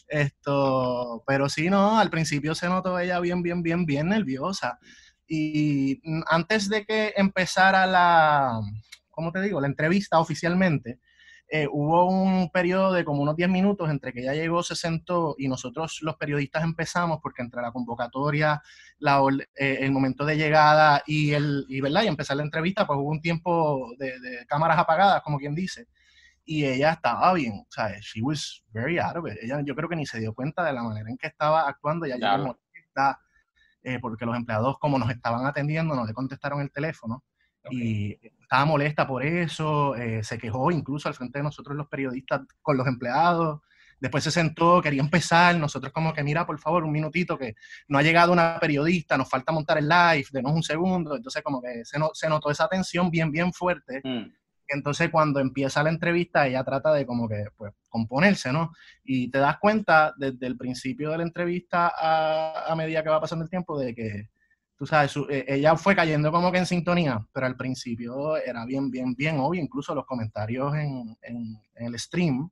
Pero sí, no, al principio se notó ella bien nerviosa. Y antes de que empezara la entrevista oficialmente, hubo un periodo de como unos 10 minutos entre que ella llegó, se sentó y nosotros los periodistas empezamos, porque entre la convocatoria, el momento de llegada y empezar la entrevista, pues hubo un tiempo de cámaras apagadas, como quien dice, y ella estaba bien, o sea, she was very out of it. Ella, yo creo que ni se dio cuenta de la manera en que estaba actuando, ella llegó molesta, porque los empleados, como nos estaban atendiendo, no le contestaron el teléfono. Y estaba molesta por eso, se quejó incluso al frente de nosotros los periodistas con los empleados. Después se sentó, quería empezar, nosotros como que mira, por favor, un minutito, que no ha llegado una periodista, nos falta montar el live, denos un segundo. Entonces como que se notó esa tensión bien fuerte. Entonces cuando empieza la entrevista, ella trata de como que pues componerse, ¿no? Y te das cuenta desde el principio de la entrevista a medida que va pasando el tiempo de que tú sabes, ella fue cayendo como que en sintonía, pero al principio era bien obvio, incluso los comentarios en el stream,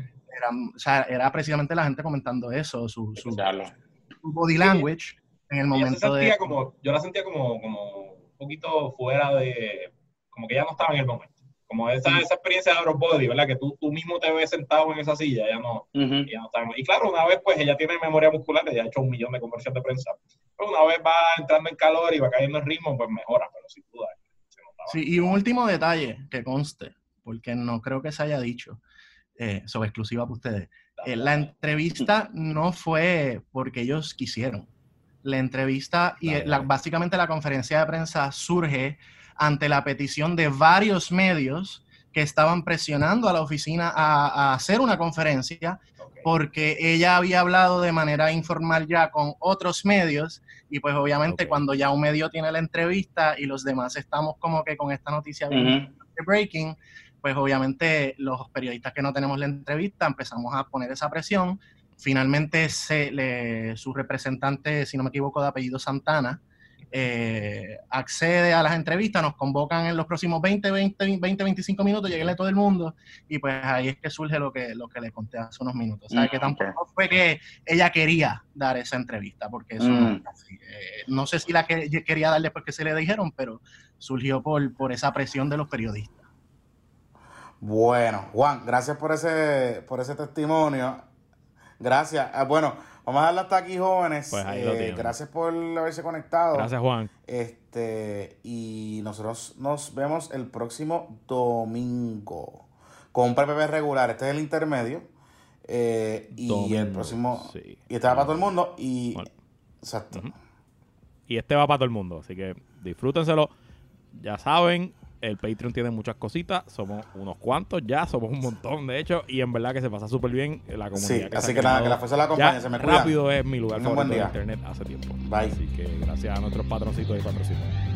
era precisamente la gente comentando eso, su body language en el momento de... Yo la sentía como un poquito fuera de... como que ella no estaba en el momento. Como esa experiencia de out of body, ¿verdad? Que tú mismo te ves sentado en esa silla, ella no está. Y claro, una vez pues ella tiene memoria muscular, ella ha hecho 1 millón de conversiones de prensa. Pero una vez va entrando en calor y va cayendo en ritmo, pues mejora, pero sin duda se notaba. Sí, y un último detalle que conste, porque no creo que se haya dicho, sobre exclusiva para ustedes. La entrevista no fue porque ellos quisieron. La entrevista y básicamente la conferencia de prensa surge ante la petición de varios medios que estaban presionando a la oficina a hacer una conferencia, porque ella había hablado de manera informal ya con otros medios, y pues obviamente cuando ya un medio tiene la entrevista y los demás estamos como que con esta noticia de breaking, pues obviamente los periodistas que no tenemos la entrevista empezamos a poner esa presión. Finalmente su representante, si no me equivoco, de apellido Santana, accede a las entrevistas, nos convocan en los próximos 20-25 minutos, lleguenle todo el mundo, y pues ahí es que surge lo que le conté hace unos minutos. O sea, que tampoco fue que ella quería dar esa entrevista, porque eso no sé si la quería dar después que se le dijeron, pero surgió por esa presión de los periodistas. Bueno, Juan, gracias por ese testimonio. Gracias. Bueno, vamos a darle hasta aquí, jóvenes. Pues gracias por haberse conectado. Gracias, Juan. Y nosotros nos vemos el próximo domingo con un PPP regular. Este es el intermedio. Y el próximo... Sí. Y este va para todo el mundo. Exacto. Y este va para todo el mundo. Así que disfrútenselo. Ya saben, el Patreon tiene muchas cositas. Somos unos cuantos ya. Somos un montón, de hecho. Y en verdad que se pasa súper bien la comunidad. Sí, así que nada, que la fuerza la acompañe. Se me cuidan. Rápido es mi lugar favorito de internet hace tiempo. Bye. Así que gracias a nuestros patroncitos y patrocinios.